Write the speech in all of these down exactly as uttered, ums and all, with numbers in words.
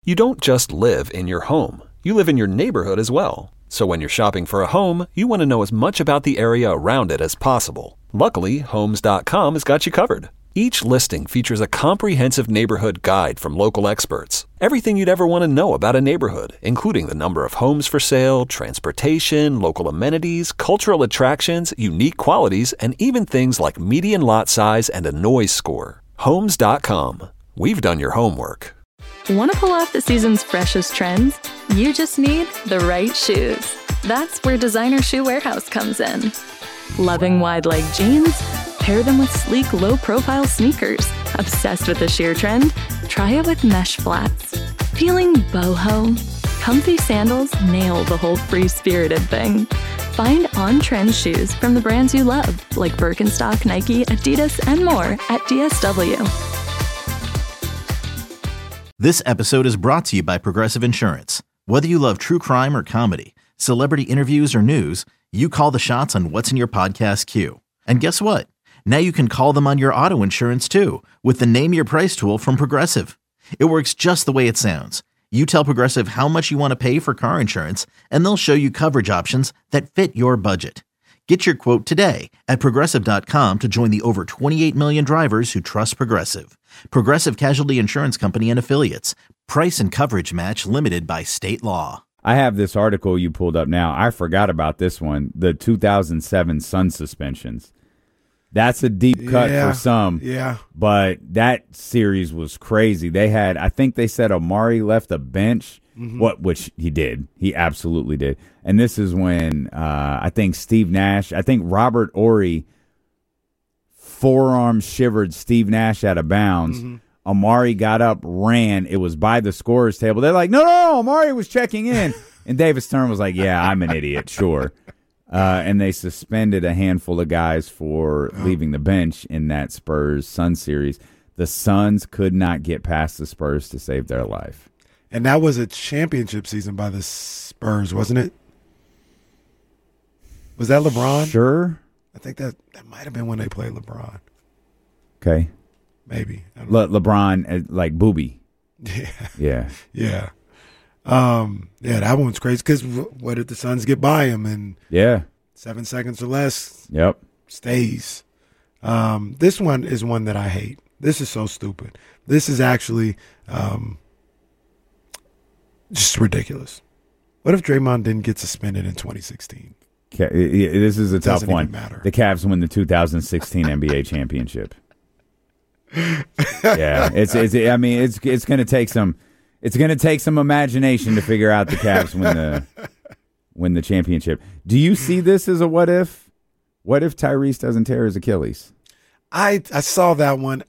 You don't just live in your home. You live in your neighborhood as well. So when you're shopping for a home, you want to know as much about the area around it as possible. Luckily, Homes dot com has got you covered. Each listing features a comprehensive neighborhood guide from local experts. Everything you'd ever want to know about a neighborhood, including the number of homes for sale, transportation, local amenities, cultural attractions, unique qualities, and even things like median lot size and a noise score. Homes dot com. We've done your homework. Want to pull off the season's freshest trends? You just need the right shoes. That's where Designer Shoe Warehouse comes in. Loving wide leg jeans? Pair them with sleek, low-profile sneakers. Obsessed with the sheer trend? Try it with mesh flats. Feeling boho? Comfy sandals nail the whole free-spirited thing. Find on-trend shoes from the brands you love, like Birkenstock, Nike, Adidas, and more at D S W. This episode is brought to you by Progressive Insurance. Whether you love true crime or comedy, celebrity interviews or news, you call the shots on what's in your podcast queue. And guess what? Now you can call them on your auto insurance too with the Name Your Price tool from Progressive. It works just the way it sounds. You tell Progressive how much you want to pay for car insurance, and they'll show you coverage options that fit your budget. Get your quote today at Progressive dot com to join the over twenty-eight million drivers who trust Progressive. Progressive Casualty Insurance Company and Affiliates. Price and coverage match limited by state law. I have this article you pulled up now. I forgot about this one, the two thousand seven Sun suspensions. That's a deep cut yeah, for some. Yeah. But that series was crazy. They had, I think they said Amari left the bench, mm-hmm. what which he did. He absolutely did. And this is when uh, I think Steve Nash, I think Robert Horry forearm shivered Steve Nash out of bounds. Mm-hmm. Amari got up, ran. It was by the scorer's table. They're like, no, no, no, Amari was checking in. And David Stern was like, yeah, I'm an idiot, sure. Uh, and they suspended a handful of guys for oh. leaving the bench in that Spurs-Sun series. The Suns could not get past the Spurs to save their life. And that was a championship season by the Spurs, wasn't it? Was that LeBron? Sure. I think that, that might have been when they played LeBron. Okay. Maybe. Le- LeBron, uh, like Booby. Yeah. Yeah. Yeah. Um, yeah, that one's crazy because what if the Suns get by him and yeah, seven seconds or less yep, stays. Um, this one is one that I hate. This is so stupid. This is actually um, just ridiculous. What if Draymond didn't get suspended in twenty sixteen? This is a it tough one. Matter. The Cavs win the two thousand sixteen N B A championship. Yeah, it's it's. I mean, it's it's going to take some. It's going to take some imagination to figure out the Cavs win the win the championship. Do you see this as a what if? What if Tyrese doesn't tear his Achilles? I I saw that one.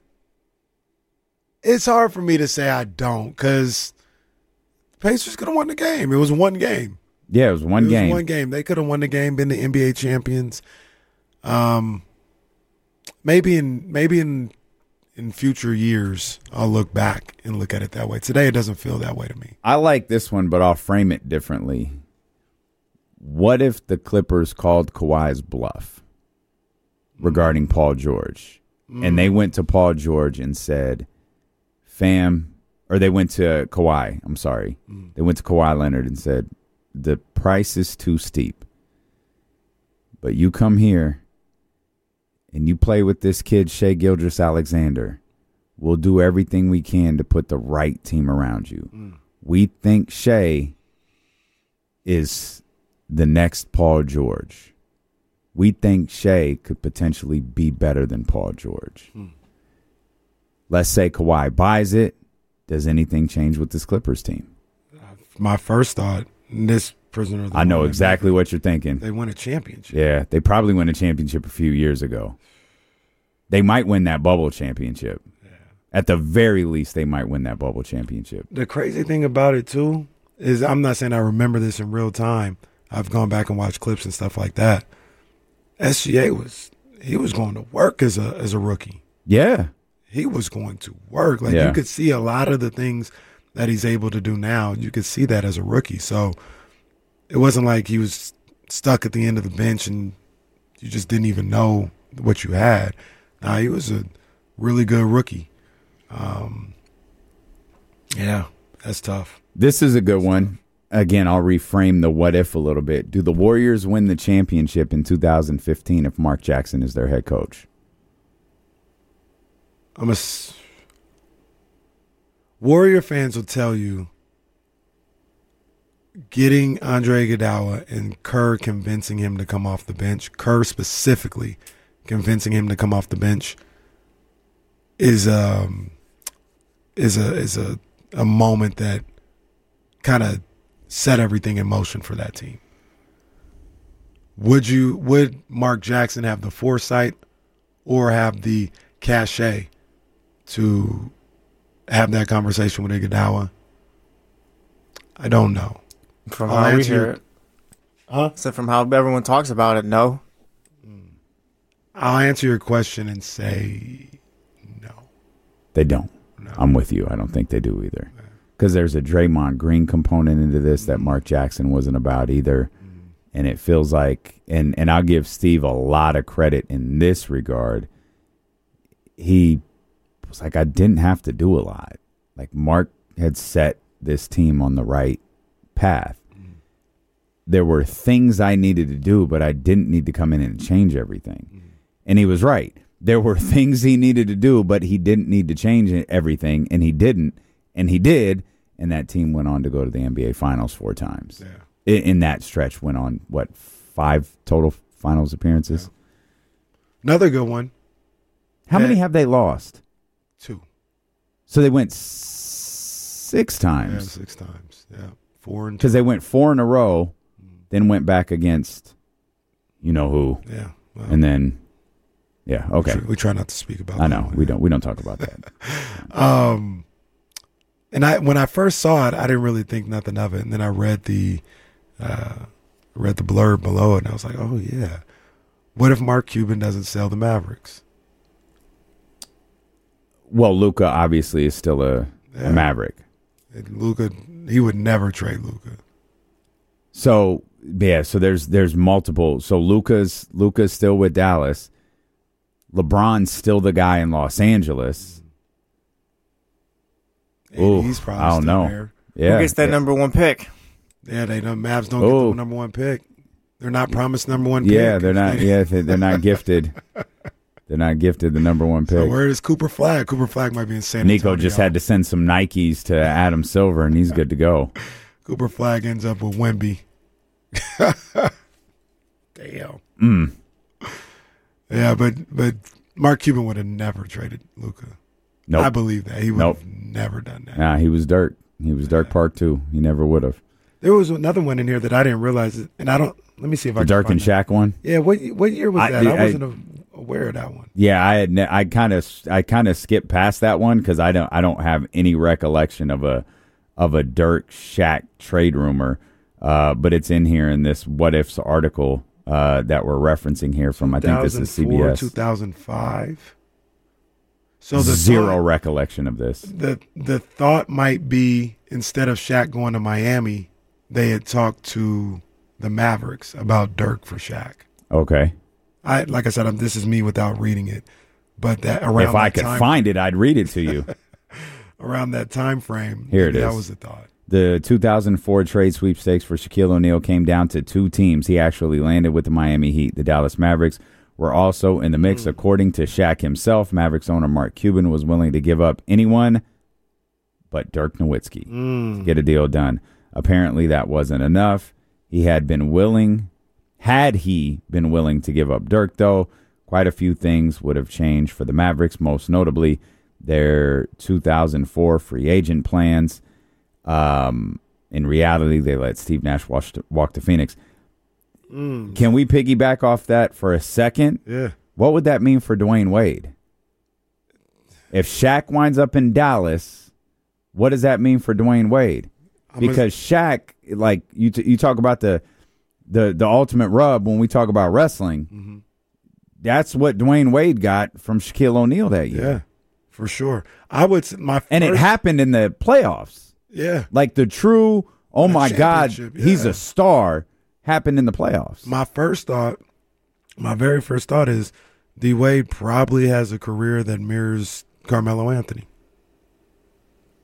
It's hard for me to say I don't because Pacers could have won the game. It was one game. Yeah, it was one it game. Was one game. They could have won the game, been the N B A champions. Um, maybe in maybe in. In future years, I'll look back and look at it that way. Today, it doesn't feel that way to me. I like this one, but I'll frame it differently. What if the Clippers called Kawhi's bluff regarding mm. Paul George? Mm. And they went to Paul George and said, fam, or they went to Kawhi, I'm sorry. Mm. They went to Kawhi Leonard and said, the price is too steep. But you come here and you play with this kid, Shai Gilgeous-Alexander, we'll do everything we can to put the right team around you. Mm. We think Shai is the next Paul George. We think Shai could potentially be better than Paul George. Mm. Let's say Kawhi buys it. Does anything change with this Clippers team? My first thought, this prisoner of the I know exactly what you're thinking. They won a championship. Yeah, they probably won a championship a few years ago. They might win that bubble championship. Yeah. At the very least, they might win that bubble championship. The crazy thing about it, too, is I'm not saying I remember this in real time. I've gone back and watched clips and stuff like that. S G A was, he was going to work as a as a rookie. Yeah. He was going to work. Like, yeah. you could see a lot of the things that he's able to do now. You could see that as a rookie. So it wasn't like he was stuck at the end of the bench and you just didn't even know what you had. Nah, he was a really good rookie. Um, yeah. That's tough. This is a good one. Again, I'll reframe the what if a little bit. Do the Warriors win the championship in two thousand fifteen if Mark Jackson is their head coach? I'm a s- Warrior fans will tell you getting Andre Iguodala and Kerr convincing him to come off the bench, Kerr specifically convincing him to come off the bench, is um is a is a, a moment that kind of set everything in motion for that team. Would you would Mark Jackson have the foresight or have the cachet to have that conversation with Iguodala? I don't know. From I'll how we answer hear your- it. Huh? So from how everyone talks about it, no. I'll answer your question and say no. They don't. No. I'm with you. I don't think they do either. Because there's a Draymond Green component into this that Mark Jackson wasn't about either. And it feels like, and, and I'll give Steve a lot of credit in this regard. He was like, I didn't have to do a lot. Like, Mark had set this team on the right path. There were things I needed to do, but I didn't need to come in and change everything. And he was right. There were things he needed to do, but he didn't need to change everything, and he didn't, and he did, and that team went on to go to the N B A Finals four times. Yeah. In, in that stretch, went on, what, five total Finals appearances? Yeah. Another good one. How Yeah. many have they lost? Two. So they went s- six Yeah, times. six times. Yeah. Four and two. Because they went four in a row, then went back against you know who, Yeah. Well, and then, yeah, okay. we, try, we try not to speak about I that know one. we don't we don't talk about that. Um, and I when I first saw it, I didn't really think nothing of it, and then I read the, uh, read the blurb below it, and I was like, oh yeah, what if Mark Cuban doesn't sell the Mavericks? Well, Luka obviously is still a, Yeah. a Maverick. Luca, he would never trade Luca. So yeah, so there's there's multiple. So Luka's Luka's still with Dallas. LeBron's still the guy in Los Angeles. Ooh, He's probably I don't still know. there. Yeah, Who gets that yeah. number one pick? Yeah, they know Mavs don't Oh. get the number one pick. They're not promised number one pick. Yeah, they're not. Yeah, they- they're not gifted. They're not gifted the number one So pick. where is Cooper Flag? Cooper Flag might be in San Nico Antonio. just had to send some Nikes to Adam Silver, and he's good to go. Cooper Flag ends up with Wemby. Damn. Mm. Yeah, but but Mark Cuban would have never traded Luca. Nope. I believe that. He would Nope. have never done that. Nah, he was Dirk. He was Dirk Park too. He never would have. There was another one in here that I didn't realize, and I don't. Let me see if I The can Dirk find and that. Shaq one. Yeah, what what year was I- that? I, I- wasn't a, aware of that one. Yeah, I had. Ne- I kind of. I kind of skipped past that one because I don't. I don't have any recollection of a of a Dirk Shaq trade rumor. Uh, but it's in here in this What Ifs article uh, that we're referencing here from. I think this is C B S. two thousand five. So the Zero thought, recollection of this. the the thought might be instead of Shaq going to Miami, they had talked to the Mavericks about Dirk for Shaq. Okay. I like I said, I'm, this is me without reading it, but that around If I that could time, find it, I'd read it to you. around that time frame, Here it that is. was the thought. The two thousand four trade sweepstakes for Shaquille O'Neal came down to two teams. He actually landed with the Miami Heat. The Dallas Mavericks were also in the mix. According to Shaq himself, Mavericks owner Mark Cuban was willing to give up anyone but Dirk Nowitzki to get a deal done. Apparently that wasn't enough. He had been willing, had he been willing to give up Dirk, though, quite a few things would have changed for the Mavericks, most notably their two thousand four free agent plans. Um, in reality, they let Steve Nash walk to, walk to Phoenix. Mm. Can we piggyback off that for a second? Yeah, What would that mean for Dwayne Wade? If Shaq winds up in Dallas, what does that mean for Dwayne Wade? I'm a- Because Shaq, like you, t- you talk about the, the the ultimate rub when we talk about wrestling. Mm-hmm. That's what Dwayne Wade got from Shaquille O'Neal that year, yeah, for sure. I would s- my and it first- happened in the playoffs. Yeah, Like the true, oh The my God, championship, he's yeah. a star, happened in the playoffs. my first thought, my very first thought is D Wade probably has a career that mirrors Carmelo Anthony.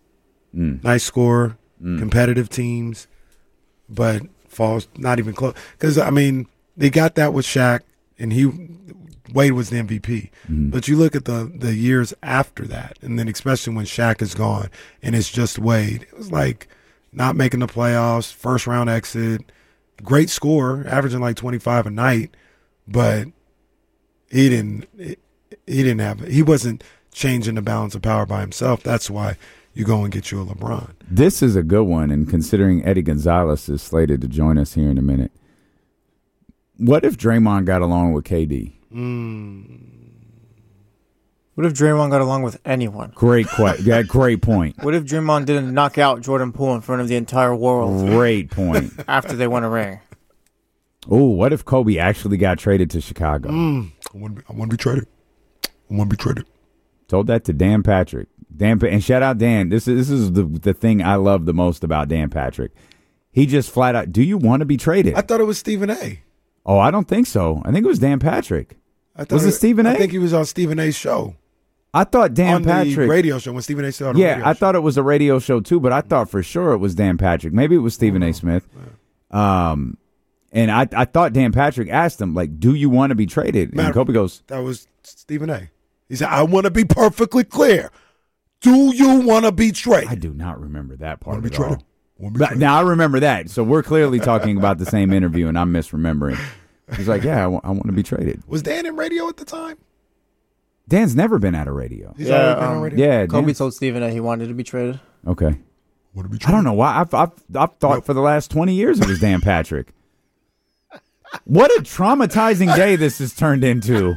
Mm. Nice score, mm. competitive teams, but falls not even close. Because, I mean, they got that with Shaq, and he Wade was the M V P. Mm. But you look at the, the years after that, and then especially when Shaq is gone and it's just Wade, it was like not making the playoffs, first round exit, great score, averaging like twenty-five a night, but he didn't he didn't have he wasn't changing the balance of power by himself. That's why you go and get you a LeBron. This is a good one, and considering Eddie Gonzalez is slated to join us here in a minute, what if Draymond got along with K D? Mm. What if Draymond got along with anyone? Great question. Yeah, great point. What if Draymond didn't knock out Jordan Poole in front of the entire world? Great point. After they won a ring. Oh, what if Kobe actually got traded to Chicago? Mm. I want to be, I want to be traded. I want to be traded. Told that to Dan Patrick. Dan and shout out Dan. This is this is the the thing I love the most about Dan Patrick. He just flat out, do you want to be traded? I thought it was Stephen A. Oh, I don't think so. I think it was Dan Patrick. I thought was it, it Stephen A? I think he was on Stephen A's show. I thought Dan on Patrick the radio show when Stephen A. started. Yeah, I show. thought it was a radio show too, but I thought for sure it was Dan Patrick. Maybe it was Stephen oh, A. Smith. Yeah. Um, and I I thought Dan Patrick asked him like, "Do you want to be traded?" And Kobe goes, "That was Stephen A." He said, "I want to be perfectly clear. Do you want to be traded?" I do not remember that part want to at be traded? all. Want to be but, traded? now I remember that. So we're clearly talking about the same interview, and I'm misremembering. He's like, "Yeah, I, w- I want to be traded." Was Dan in radio at the time? Dan's never been out of radio. He's yeah, been um, on radio? Yeah, Kobe Dan's... told Stephen that he wanted to be traded. Okay. Want to be traded? I don't know why. I've I've, I've thought nope. for the last twenty years it was Dan Patrick. What a traumatizing day this has turned into.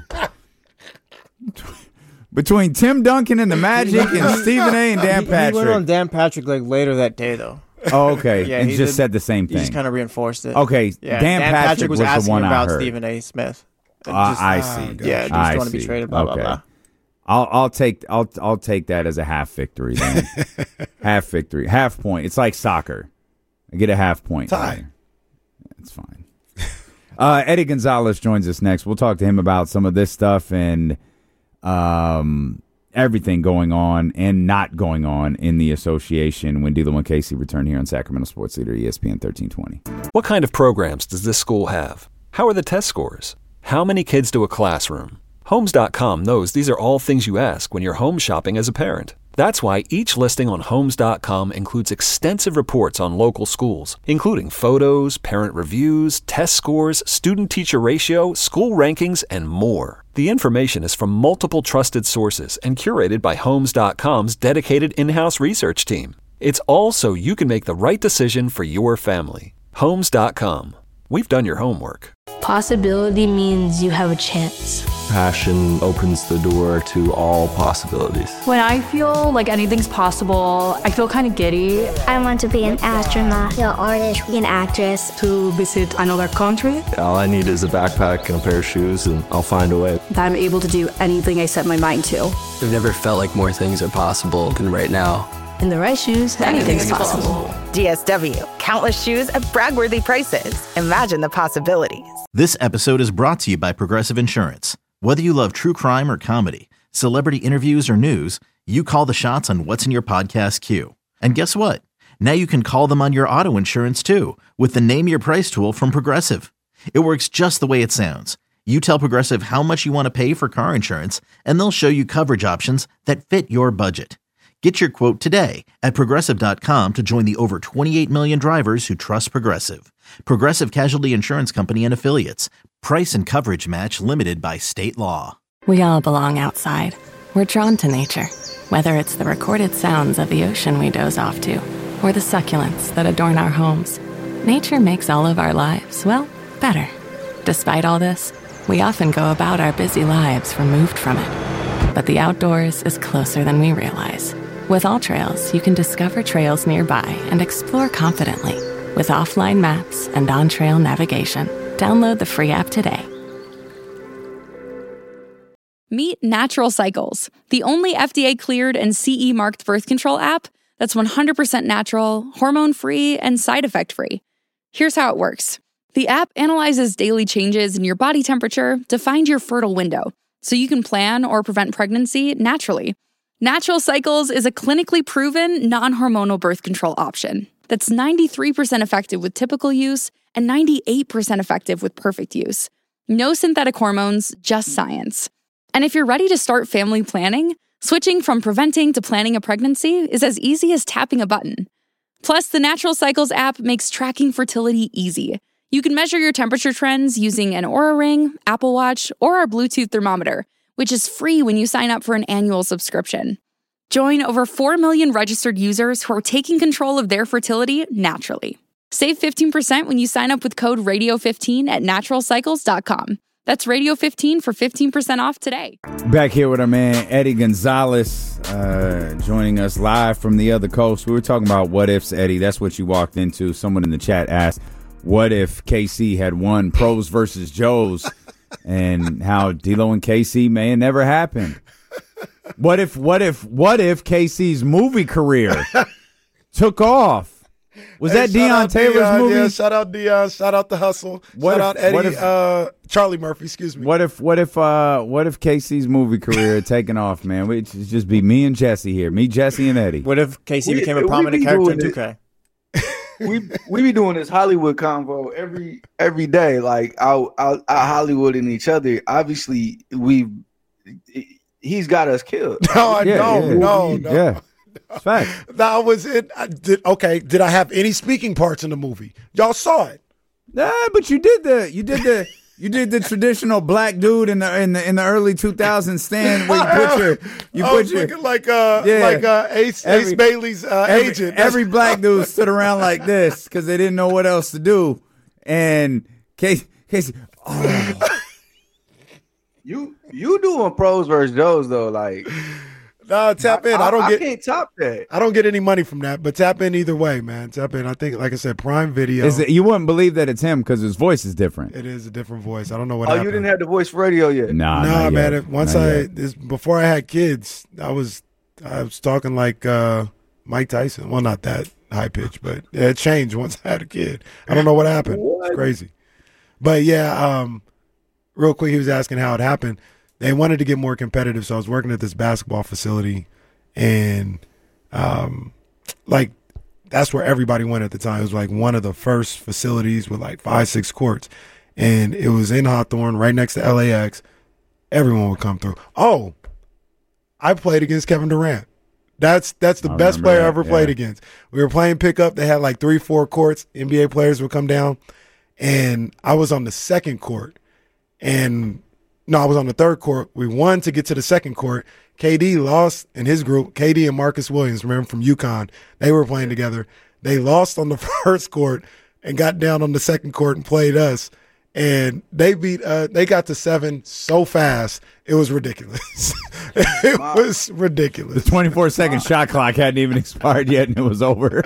Between Tim Duncan and the Magic and Stephen A. and Dan he, Patrick. He went on Dan Patrick like later that day though. Oh, okay. yeah, and just did, said the same thing. He just kind of reinforced it. Okay. Yeah, Dan, Dan Patrick, Patrick was, was asking the one about I heard. Stephen A. Smith. Uh, just, I see. Yeah, just I want to be see. traded. Blah okay. blah blah. I'll I'll take I'll I'll take that as a half victory then. half victory, half point. It's like soccer. I get a half point. Tie. That's fine. uh, Eddie Gonzalez joins us next. We'll talk to him about some of this stuff and um everything going on and not going on in the association when D'Lo and Casey return here on Sacramento Sports Leader E S P N thirteen twenty. What kind of programs does this school have? How are the test scores? How many kids do a classroom? Homes dot com knows these are all things you ask when you're home shopping as a parent. That's why each listing on Homes dot com includes extensive reports on local schools, including photos, parent reviews, test scores, student-teacher ratio, school rankings, and more. The information is from multiple trusted sources and curated by Homes dot com's dedicated in-house research team. It's all so you can make the right decision for your family. Homes dot com. We've done your homework. Possibility means you have a chance. Passion opens the door to all possibilities. When I feel like anything's possible, I feel kind of giddy. I want to be an astronaut, an artist, an actress. To visit another country. All I need is a backpack and a pair of shoes, and I'll find a way. That I'm able to do anything I set my mind to. I've never felt like more things are possible than right now. In the right shoes, anything's, anything's possible. possible. D S W. Countless shoes at brag-worthy prices. Imagine the possibilities. This episode is brought to you by Progressive Insurance. Whether you love true crime or comedy, celebrity interviews or news, you call the shots on what's in your podcast queue. And guess what? Now you can call them on your auto insurance too with the Name Your Price tool from Progressive. It works just the way it sounds. You tell Progressive how much you want to pay for car insurance, and they'll show you coverage options that fit your budget. Get your quote today at Progressive dot com to join the over twenty-eight million drivers who trust Progressive. Progressive Casualty Insurance Company and Affiliates. Price and coverage match limited by state law. We all belong outside. We're drawn to nature, whether it's the recorded sounds of the ocean we doze off to, or the succulents that adorn our homes. Nature makes all of our lives, well, better. Despite all this, we often go about our busy lives removed from it. But the outdoors is closer than we realize. With AllTrails, you can discover trails nearby and explore confidently. With offline maps and on-trail navigation, download the free app today. Meet Natural Cycles, the only F D A-cleared and C E-marked birth control app that's one hundred percent natural, hormone-free, and side effect-free. Here's how it works. The app analyzes daily changes in your body temperature to find your fertile window, so you can plan or prevent pregnancy naturally. Natural Cycles is a clinically proven, non-hormonal birth control option that's ninety-three percent effective with typical use and ninety-eight percent effective with perfect use. No synthetic hormones, just science. And if you're ready to start family planning, switching from preventing to planning a pregnancy is as easy as tapping a button. Plus, the Natural Cycles app makes tracking fertility easy. You can measure your temperature trends using an Oura Ring, Apple Watch, or our Bluetooth thermometer, which is free when you sign up for an annual subscription. Join over four million registered users who are taking control of their fertility naturally. Save fifteen percent when you sign up with code radio fifteen at natural cycles dot com. That's radio fifteen for fifteen percent off today. Back here with our man Eddie Gonzalez, uh, joining us live from the other coast. We were talking about what ifs, Eddie. That's what you walked into. Someone in the chat asked, what if K C had won Pros versus Joes, and how D-Lo and K C may have never happened. What if, what if, what if K C's movie career took off? Was hey, that Deion Taylor's Deion, movie? Yeah, shout out Deion, shout out The Hustle, What shout if- out Eddie, what if- uh, Charlie Murphy, excuse me. What if, what if, uh, what if K C's movie career had taken off, man? We it'd just be me and Jesse here, me, Jesse, and Eddie. What if K C We- became a we prominent be character in doing two K? we we be doing this Hollywood convo every every day, like our our, our Hollywood and each other. Obviously, we he's got us killed. No, I Yeah, don't. yeah. No, no. Yeah. It's fact. No, I was in. I did okay. Did I have any speaking parts in the movie? Y'all saw it. Nah, but you did the you did the you did the traditional black dude in the in the in the early two thousands stand where you put your you I put was your looking like uh Yeah. like uh Ace, Every- Ace Bailey's uh, every, agent. every black dude stood around like this because they didn't know what else to do, and Casey, Casey oh, You you doing Pros versus Joes though, like Nah, tap in. I, I, don't I get. can't top that. I don't get any money from that, but tap in either way, man. Tap in. I think, like I said, Prime Video. is it, you wouldn't believe that it's him because his voice is different. It is a different voice. I don't know what. Oh, happened. you didn't have the voice for radio yet? Nah, Nah, not man. yet. If, once Not I yet. this, before I had kids, I was I was talking like uh, Mike Tyson. Well, not that high pitch, but yeah, it changed once I had a kid. I don't know what happened. What? It's crazy. But yeah, um, real quick, he was asking how it happened. They wanted to get more competitive, so I was working at this basketball facility, and um, like that's where everybody went at the time. It was like one of the first facilities with like five, six courts, and it was in Hawthorne, right next to L A X. Everyone would come through. Oh, I played against Kevin Durant. That's that's the I best remember player I that, ever played yeah. against. We were playing pickup. They had like three, four courts. N B A players would come down, and I was on the second court. And no, I was on the third court. We won to get to the second court. K D lost in his group. K D and Marcus Williams, remember from UConn, they were playing together. They lost on the first court and got down on the second court and played us. And they beat. Uh, they got to seven so fast, it was ridiculous. it Wow. was ridiculous. The twenty-four second shot clock hadn't even expired yet, and it was over.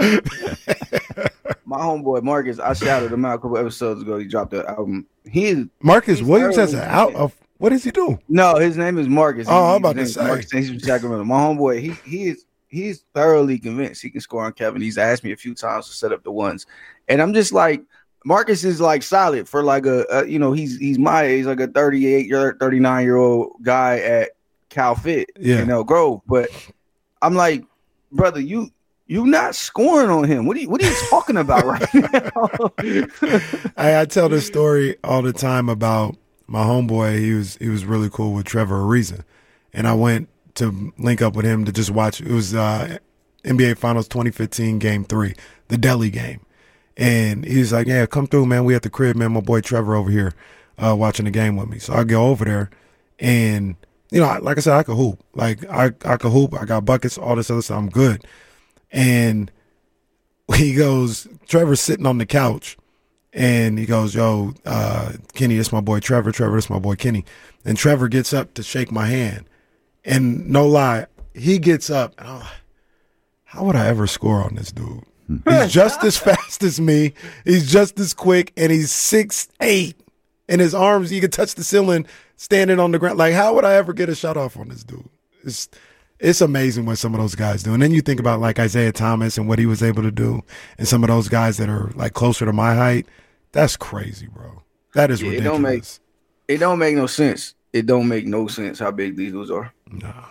My homeboy Marcus, I shouted him out a couple episodes ago. He dropped the album. He is Marcus he's Williams has an thoroughly out convinced. of what does he do? No, his name is Marcus. Oh, I'm He- about his to name is say. Marcus. He's from Sacramento. My homeboy, he he is he's thoroughly convinced he can score on Kevin. He's asked me a few times to set up the ones, and I'm just like, Marcus is like solid for like a, a you know he's he's my age, like a thirty-eight year, thirty-nine year old guy at Cal Fit, Yeah. you know, Grove. But I'm like, brother, you you not scoring on him. What are you what are you talking about right now? I, I tell this story all the time about my homeboy. He was he was really cool with Trevor Ariza, and I went to link up with him to just watch. It was uh, N B A Finals twenty fifteen Game Three, the Delhi game, and he was like, "Yeah, come through, man. We at the crib, man. My boy Trevor over here uh, watching the game with me." So I go over there, and you know, like I said, I could hoop. Like I I could hoop. I got buckets, all this other stuff. I'm good. And he goes, Trevor's sitting on the couch, and he goes, yo, uh, Kenny, this my boy Trevor. Trevor, this my boy Kenny. And Trevor gets up to shake my hand. And no lie, he gets up, and I'm like, how would I ever score on this dude? He's just as fast as me. He's just as quick, and he's six eight. And his arms, you can touch the ceiling standing on the ground. Like, how would I ever get a shot off on this dude? It's It's amazing what some of those guys do. And then you think about like Isaiah Thomas and what he was able to do, and some of those guys that are like closer to my height. That's crazy, bro. That is Yeah, it ridiculous. don't make it don't make no sense. It don't make no sense how big these dudes are. No.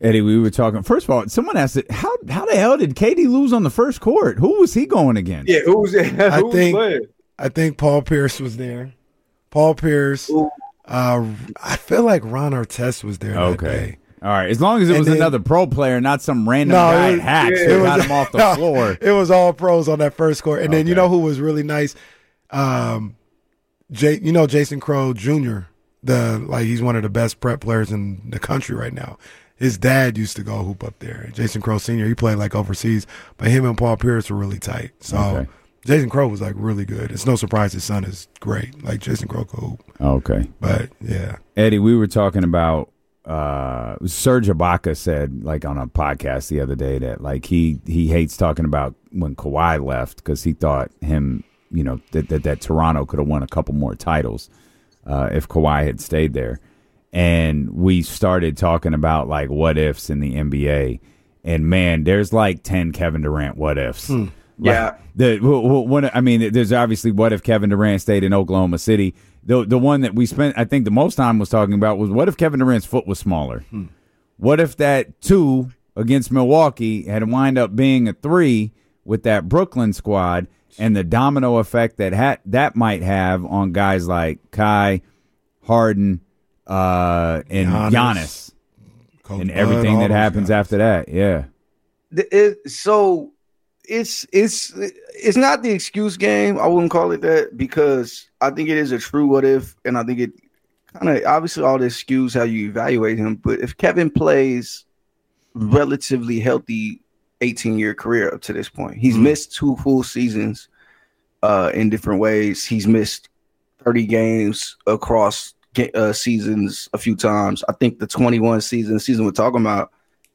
Eddie, we were talking. First of all, someone asked it. How how the hell did K D lose on the first court? Who was he going against? Yeah, who was it? Who I was think playing? I think Paul Pierce was there. Paul Pierce. Uh, I feel like Ron Artest was there. Okay. That day. All right. As long as it And was then- another pro player, not some random No, guy it at was- Hacks yeah, who it got was- him off the no, floor. It was all pros on that first court. And then you Okay. know who was really nice? Um, Jay, you know Jason Crow Junior The like he's one of the best prep players in the country right now. His dad used to go hoop up there. Jason Crow Senior He played like overseas, but him and Paul Pierce were really tight. So Okay. Jason Crow was like really good. It's no surprise his son is great. Like Jason Crow could hoop. Okay. But yeah, Eddie, we were talking about uh, Serge Ibaka said like on a podcast the other day that like he he hates talking about when Kawhi left because he thought him, you know, that that, that Toronto could have won a couple more titles uh, if Kawhi had stayed there. And we started talking about like what ifs in the N B A, and man, there's like ten Kevin Durant what ifs. Hmm. Like, Yeah. the w- w- one. I mean, there's obviously what if Kevin Durant stayed in Oklahoma City. The the one that we spent, I think, the most time was talking about was what if Kevin Durant's foot was smaller. Hmm. What if that two against Milwaukee had wind up being a three with that Brooklyn squad, and the domino effect that ha- that might have on guys like Kai, Harden, uh, and Giannis, Giannis, Coach and Bud, everything all that those happens guys. after that. Yeah. The- it- so it's it's it's not the excuse game. I wouldn't call it that because I think it is a true what if, and I think it kind of obviously all this skews how you evaluate him. But if Kevin plays relatively healthy eighteen year career up to this point, he's Mm-hmm. missed two full seasons uh, in different ways. He's missed thirty games across ga- uh, seasons a few times. I think the twenty-one season season we're talking about,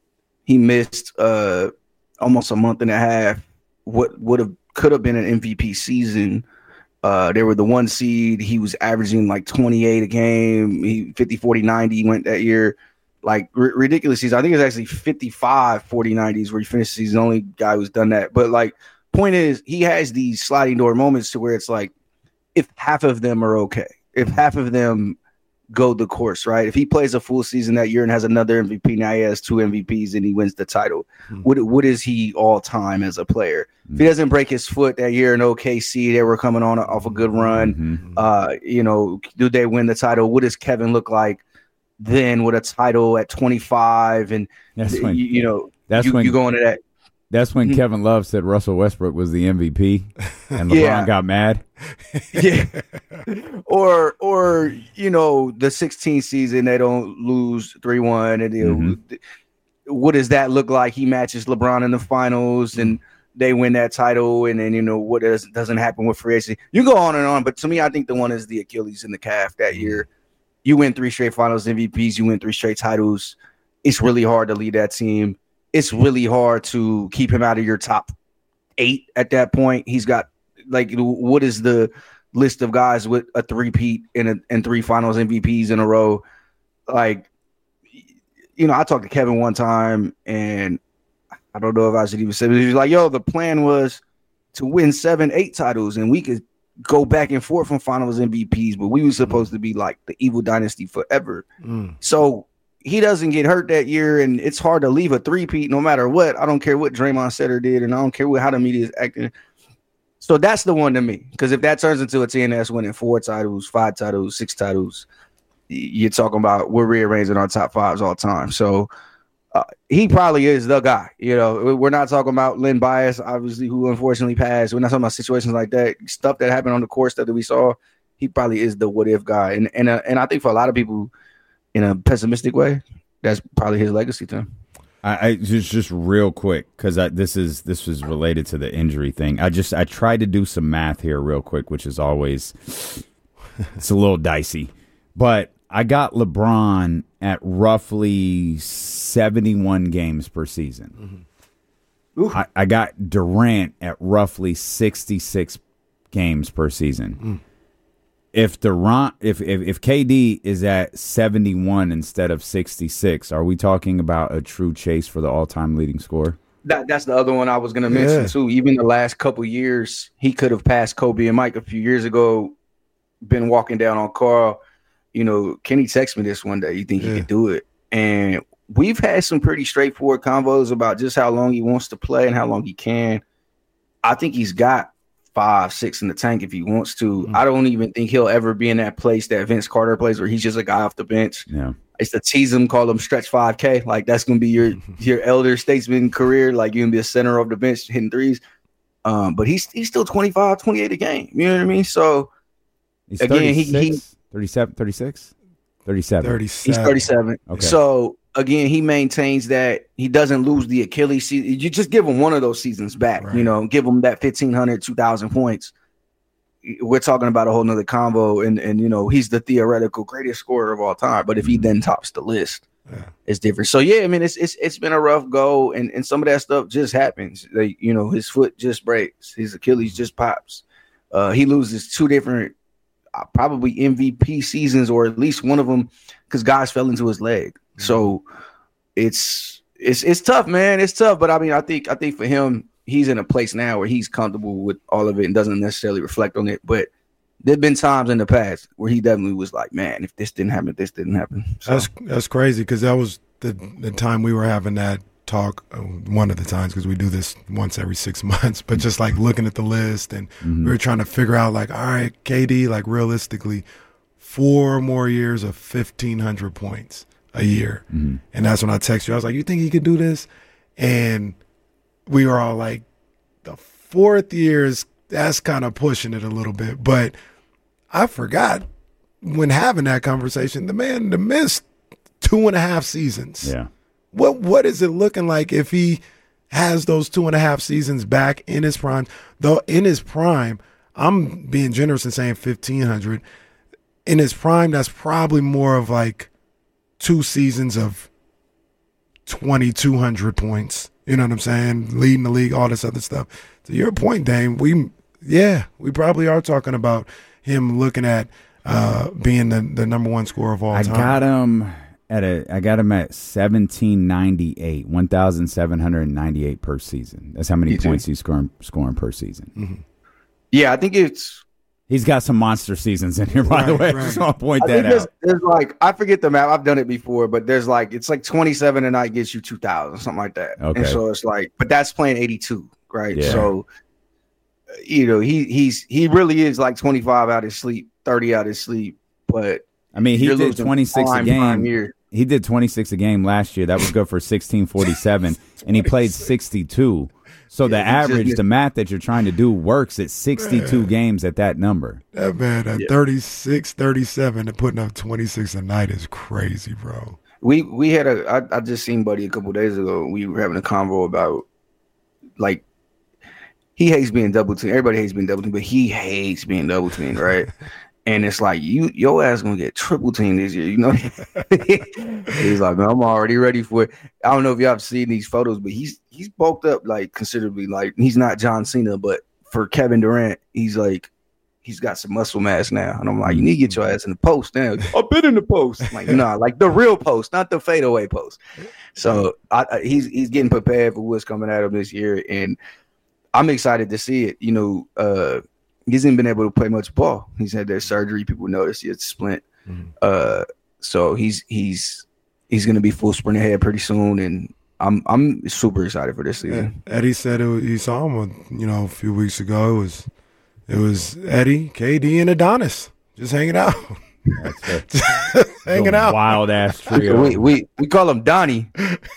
he missed uh, almost a month and a half. What would have could have been an M V P season. Uh, they were the one seed. He was averaging like twenty-eight a game. He fifty, forty, ninety went that year. Like r- ridiculous season. I think it's actually fifty-five, forty, nineties where he finished the season. The only guy who's done that. But like, point is, he has these sliding door moments to where it's like, if half of them are okay, if half of them go the course, right? If he plays a full season that year and has another M V P, now he has two M V Ps and he wins the title. Hmm. What what is he all time as a player? If he doesn't break his foot that year in O K C, they were coming on off a good run. Mhm. Uh, you know, do they win the title? What does Kevin look like then with a title at twenty-five? And That's when you, you know, that's you, when you go into that. That's when Mhm. Kevin Love said Russell Westbrook was the M V P, and LeBron Yeah. got mad. Yeah. or or you know, the sixteenth season they don't lose three one, and you know, what does that look like? He matches LeBron in the finals and they win that title, and then you know what does, doesn't happen with free agency. You go on and on, but to me, I think the one is the Achilles and the calf that year. You win three straight finals M V Ps, you win three straight titles. It's really hard to lead that team. It's really hard to keep him out of your top eight at that point. He's got like, what is the list of guys with a three-peat and, a, and three finals M V Ps in a row? Like, you know, I talked to Kevin one time, and I don't know if I should even say it. He was like, yo, the plan was to win seven, eight titles, and we could go back and forth from finals M V Ps, but we were supposed to be like the evil dynasty forever. Mm. So he doesn't get hurt that year, and it's hard to leave a three-peat no matter what. I don't care what Draymond said or did, and I don't care what, how the media is acting. So that's the one to me, because if that turns into a team that's winning four titles, five titles, six titles, y- you're talking about we're rearranging our top fives all the time. So uh, he probably is the guy. You know, we're not talking about Len Bias, obviously, who unfortunately passed. We're not talking about situations like that, stuff that happened on the court, stuff that we saw. He probably is the what if guy, and and uh, and I think for a lot of people, in a pessimistic way, that's probably his legacy to him. I, I just just real quick because this is this was related to the injury thing. I just I tried to do some math here real quick, which is always it's a little dicey, but I got LeBron at roughly seventy-one games per season. Mm-hmm. I, I got Durant at roughly sixty-six games per season. Mm. If Durant, if, if if K D is at seventy-one instead of sixty-six, are we talking about a true chase for the all-time leading scorer? That that's the other one I was going to mention Yeah. too. Even the last couple years, he could have passed Kobe and Mike a few years ago. Been walking down on Carl. You know, Kenny texted me this one day. You think Yeah. he could do it? And we've had some pretty straightforward convos about just how long he wants to play and how long he can. I think he's got five, six in the tank if he wants to. Mm-hmm. I don't even think he'll ever be in that place that Vince Carter plays where he's just a guy off the bench. Yeah. It's to tease him, call him stretch five K. Like, that's going to be your your elder statesman career. Like, you're going to be a center of the bench hitting threes. Um, but he's he's still twenty-five, twenty-eight a game. You know what I mean? So, he's again, he, he thirty-seven, thirty-six? thirty-seven. thirty-seven. He's thirty-seven. Okay. So, again, he maintains that he doesn't lose the Achilles season. You just give him one of those seasons back, right. You know, give him that fifteen hundred, two thousand points. We're talking about a whole nother combo, and, and you know, he's the theoretical greatest scorer of all time. But if he then tops the list, yeah. It's different. So, yeah, I mean, it's it's it's been a rough go, and, and some of that stuff just happens. Like, you know, his foot just breaks. His Achilles just pops. Uh, he loses two different uh, probably M V P seasons, or at least one of them, because guys fell into his leg. Mm-hmm. So it's it's it's tough, man. It's tough. But, I mean, I think I think for him, he's in a place now where he's comfortable with all of it and doesn't necessarily reflect on it. But there've been times in the past where he definitely was like, man, if this didn't happen, this didn't happen. So. That's that's crazy, because that was the, the time we were having that talk, uh, one of the times, because we do this once every six months, but just like looking at the list, and mm-hmm. we were trying to figure out, like, all right, K D, like, realistically, four more years of fifteen hundred points a year. Mm-hmm. And that's when I texted you. I was like, you think he could do this? And we were all like, the fourth year is, that's kind of pushing it a little bit. But I forgot when having that conversation, the man the missed two and a half seasons. Yeah. What what is it looking like if he has those two and a half seasons back in his prime? Though in his prime, I'm being generous in saying fifteen hundred. In his prime, that's probably more of like two seasons of twenty-two hundred points. You know what I'm saying? Leading the league, all this other stuff. To your point, Dame, we yeah, we probably are talking about him looking at uh, being the, the number one scorer of all I time. I got him at a I got him at seventeen ninety-eight, one thousand seven hundred ninety-eight per season. That's how many you points do. he's scoring scoring per season. Mm-hmm. Yeah, I think it's he's got some monster seasons in here, by right, the way. Right. Just want to point I that there's, out. There's like I forget the map. I've done it before, but there's like it's like twenty-seven a night gets you two thousand, something like that. Okay. And so it's like, but that's playing eighty-two, right? Yeah. So you know, he he's he really is like twenty-five out of sleep, thirty out of sleep. But I mean, he did twenty-six prime, a game. Prime year. He did twenty-six a game last year. That was good for sixteen forty-seven, and he played sixty-two. So yeah, the average, just, the math that you're trying to do works at sixty-two man. Games at that number. That man at yeah. thirty-six, thirty-seven and putting up twenty-six a night is crazy, bro. We we had a I, I just seen Buddy a couple days ago. We were having a convo about like he hates being double teamed. Everybody hates being double teamed, but he hates being double teamed, right? And it's like you, your ass gonna get triple teamed this year, you know. He's like, man, I'm already ready for it. I don't know if y'all have seen these photos, but he's he's bulked up like considerably. Like he's not John Cena, but for Kevin Durant, he's like he's got some muscle mass now. And I'm like, you need to get your ass in the post now. I've been in the post. I'm like, no, nah, like the real post, not the fadeaway post. So I, I, he's he's getting prepared for what's coming at him this year, and I'm excited to see it. You know, uh, he hasn't been able to play much ball. He's had that surgery. People notice he had splint. Mm-hmm. Uh, so he's he's he's going to be full sprint ahead pretty soon, and I'm I'm super excited for this season. Yeah. Eddie said it, he saw him, you know, a few weeks ago. It was it was Eddie, K D, and Adonis just hanging out. That's just hanging out. Wild ass trio. We we we call him Donnie.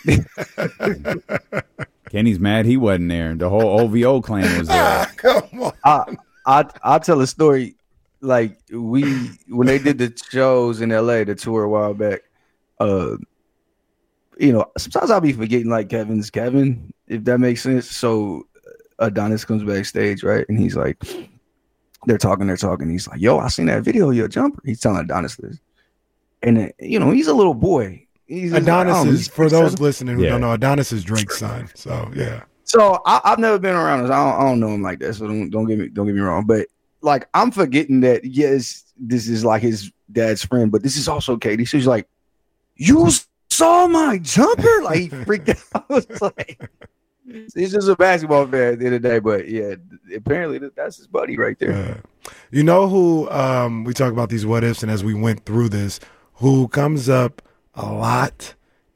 Kenny's mad he wasn't there. The whole O V O clan was there. Ah, come on. I, I, I'll tell a story. Like, we, when they did the shows in L A, the tour a while back, uh, you know, sometimes I'll be forgetting, like, Kevin's Kevin, if that makes sense. So Adonis comes backstage, right? And he's like, they're talking, they're talking. He's like, yo, I seen that video of your jumper. He's telling Adonis this. And, uh, you know, he's a little boy. He's Adonis like, oh, is, for those seven. listening who yeah. don't know, Adonis is Drake's son. So, yeah. So I, I've never been around him. I don't, I don't know him like that. So don't, don't get me don't get me wrong. But like I'm forgetting that yes, this is like his dad's friend, but this is also Katie. So he's like, "You saw my jumper?" Like he freaked out. I was like, he's just a basketball fan at the end of the day. But yeah, apparently that's his buddy right there. Uh, you know who um, we talk about these what ifs, and as we went through this, who comes up a lot.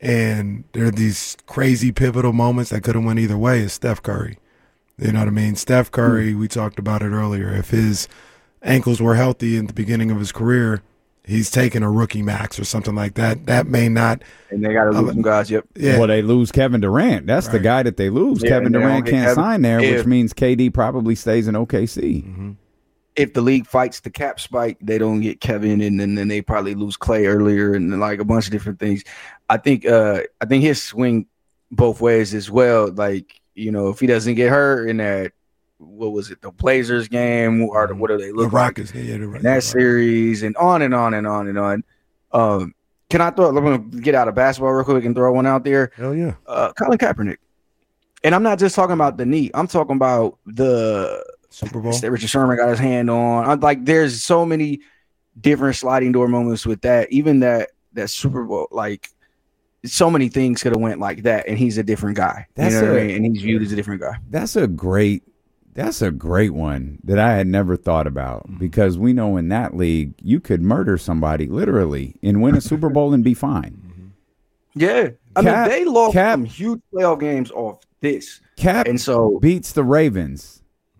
and there are these crazy pivotal moments that could have went either way, is Steph Curry. You know what I mean? Steph Curry, mm. we talked about it earlier. If his ankles were healthy in the beginning of his career, he's taking a rookie max or something like that. That may not. And they got to lose uh, some guys. Yep. Yeah. Well, they lose Kevin Durant. That's right. The guy that they lose. Yeah, Kevin Durant can't Kevin, sign there, if, which means K D probably stays in O K C. Mm-hmm. If the league fights the cap spike, they don't get Kevin, and then, then they probably lose Clay earlier, and like a bunch of different things. I think. Uh, I think his swing both ways as well. Like, you know, if he doesn't get hurt in that, what was it, the Blazers game, or the, what do they look the Rockets, like yeah, the, in that series, and on and on and on and on. Um, can I throw? I'm gonna get out of basketball real quick and throw one out there. Hell yeah, uh, Colin Kaepernick, and I'm not just talking about the knee. I'm talking about the Super Bowl that Richard Sherman got his hand on. I'm like, there's so many different sliding door moments with that. Even that that Super Bowl, like. So many things could have went like that, and he's a different guy. That's you know a, what I mean? And he's viewed as a different guy. That's a great, that's a great one that I had never thought about, because we know in that league you could murder somebody literally and win a Super Bowl and be fine. Yeah, I Cap, mean they lost Cap, some huge playoff games off this. Cap and so beats the Ravens.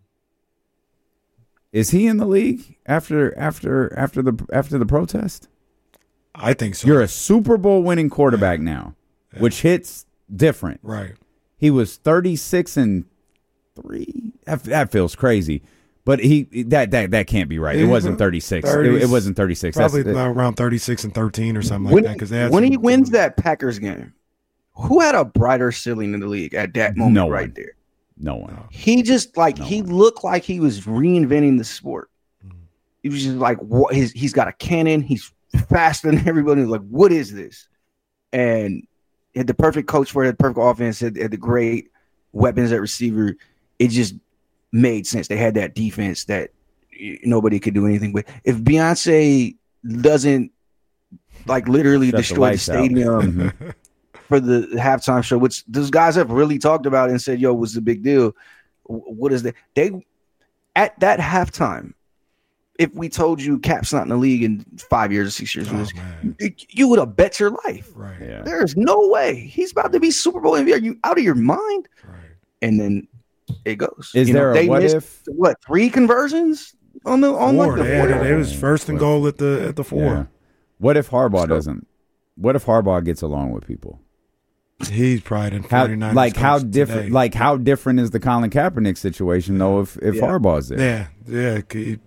Is he in the league after after after the after the protest? I think so. You're a Super Bowl winning quarterback yeah. now, yeah. which hits different. Right. He was thirty-six and three. That, that feels crazy. But he that that that can't be right. It wasn't thirty-six. It, it wasn't thirty-six. Probably That's, around thirty-six and thirteen or something when, like that. Because when he wins that Packers game, who had a brighter ceiling in the league at that moment no right one. there? No one. He just like no he one. looked like he was reinventing the sport. He was just like, what? His, he's got a cannon. He's faster than everybody. Like, what is this? And he had the perfect coach for it, the perfect offense, had, had the great weapons at receiver. It just made sense. They had that defense that nobody could do anything with. If Beyonce doesn't like literally Shut destroy the, the stadium for the halftime show, which those guys have really talked about and said, yo, was the big deal. What is that? They at that halftime, if we told you Cap's not in the league in five years or six years, oh, you, you would have bet your life. Right. Yeah. There's no way he's about to be Super Bowl M V P. Are you out of your mind? Right. And then it goes. Is you there know, a they what missed, if? What, three conversions on the on four. like the They, four? had, they was first and goal at the at the four. Yeah. What if Harbaugh So- doesn't? What if Harbaugh gets along with people? He's probably in How, forty-nine. like how different? Like how different is the Colin Kaepernick situation though? If if Yeah. Harbaugh's there, Yeah, yeah. He,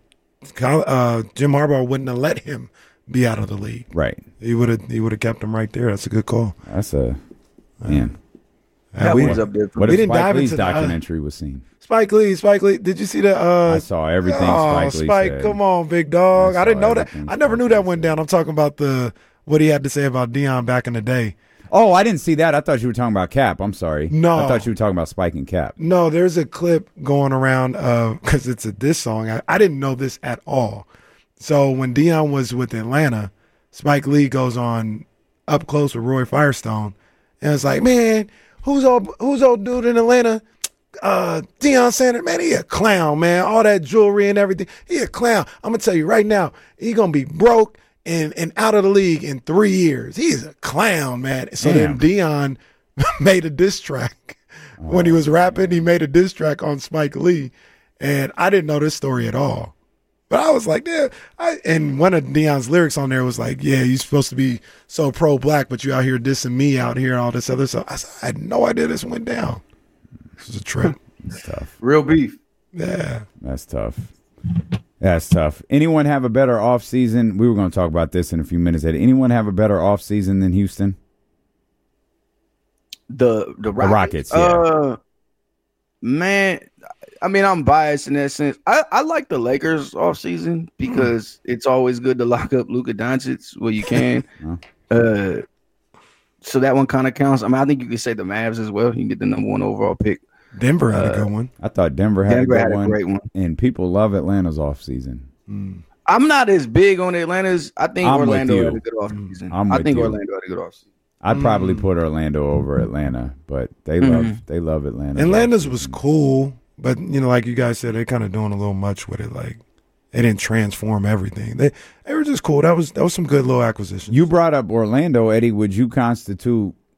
uh, Jim Harbaugh wouldn't have let him be out of the league. right? He would have. He would have kept him right there. That's a good call. That's a man. That we, one's up there for What we if didn't Spike dive Lee's into the, uh, documentary was seen? Spike Lee. Spike Lee. Did you see the? Uh, I saw everything oh, Spike Lee Spike, said. come on, big dog. I I, didn't saw know that. everything I never Spike knew Lee that went down. I'm talking about the what he had to say about Deion back in the day. Oh, I didn't see that. I thought you were talking about Cap. I'm sorry. No. I thought you were talking about Spike and Cap. No, there's a clip going around because it's a diss song. I, I didn't know this at all. So when Deion was with Atlanta, Spike Lee goes on Up Close with Roy Firestone, and it's like, man, who's old who's old dude in Atlanta? Uh, Deion Sanders, man, he a clown, man. All that jewelry and everything, he a clown. I'm gonna tell you right now, he gonna be broke and and out of the league in three years. He's a clown, man. So Damn. then Deion made a diss track. When he was rapping, he made a diss track on Spike Lee, and I didn't know this story at all. But I was like, yeah. I, and one of Deion's lyrics on there was like, yeah, you're supposed to be so pro-black, but you out here dissing me out here and all this other stuff. I, said, I had no idea this went down. This was a trip. It's tough. Real beef. Yeah. That's tough. That's tough. Anyone have a better offseason? We were going to talk about this in a few minutes. Did anyone have a better offseason than Houston? The the Rockets. Rockets, yeah. Uh, man, I mean, I'm biased in that sense. I, I like the Lakers offseason because it's always good to lock up Luka Doncic where you can. uh, so that one kind of counts. I mean, I think you could say the Mavs as well. You can get the number one overall pick. Denver had Uh, a good one. I thought Denver had Denver a good had a one, great one. and people love Atlanta's offseason. Mm. I'm not as big on Atlanta's. I think I'm with Orlando you. had a good offseason. I'm I with think you. Orlando had a good offseason. I'd probably Mm. put Orlando over Atlanta, but they Mhm. love they love Atlanta. Atlanta's was cool, but, you know, like you guys said, they're kind of doing a little much with it. Like, they didn't transform everything. They they were just cool. That was that was some good little acquisitions. You brought up Orlando, Eddie. Would you constitute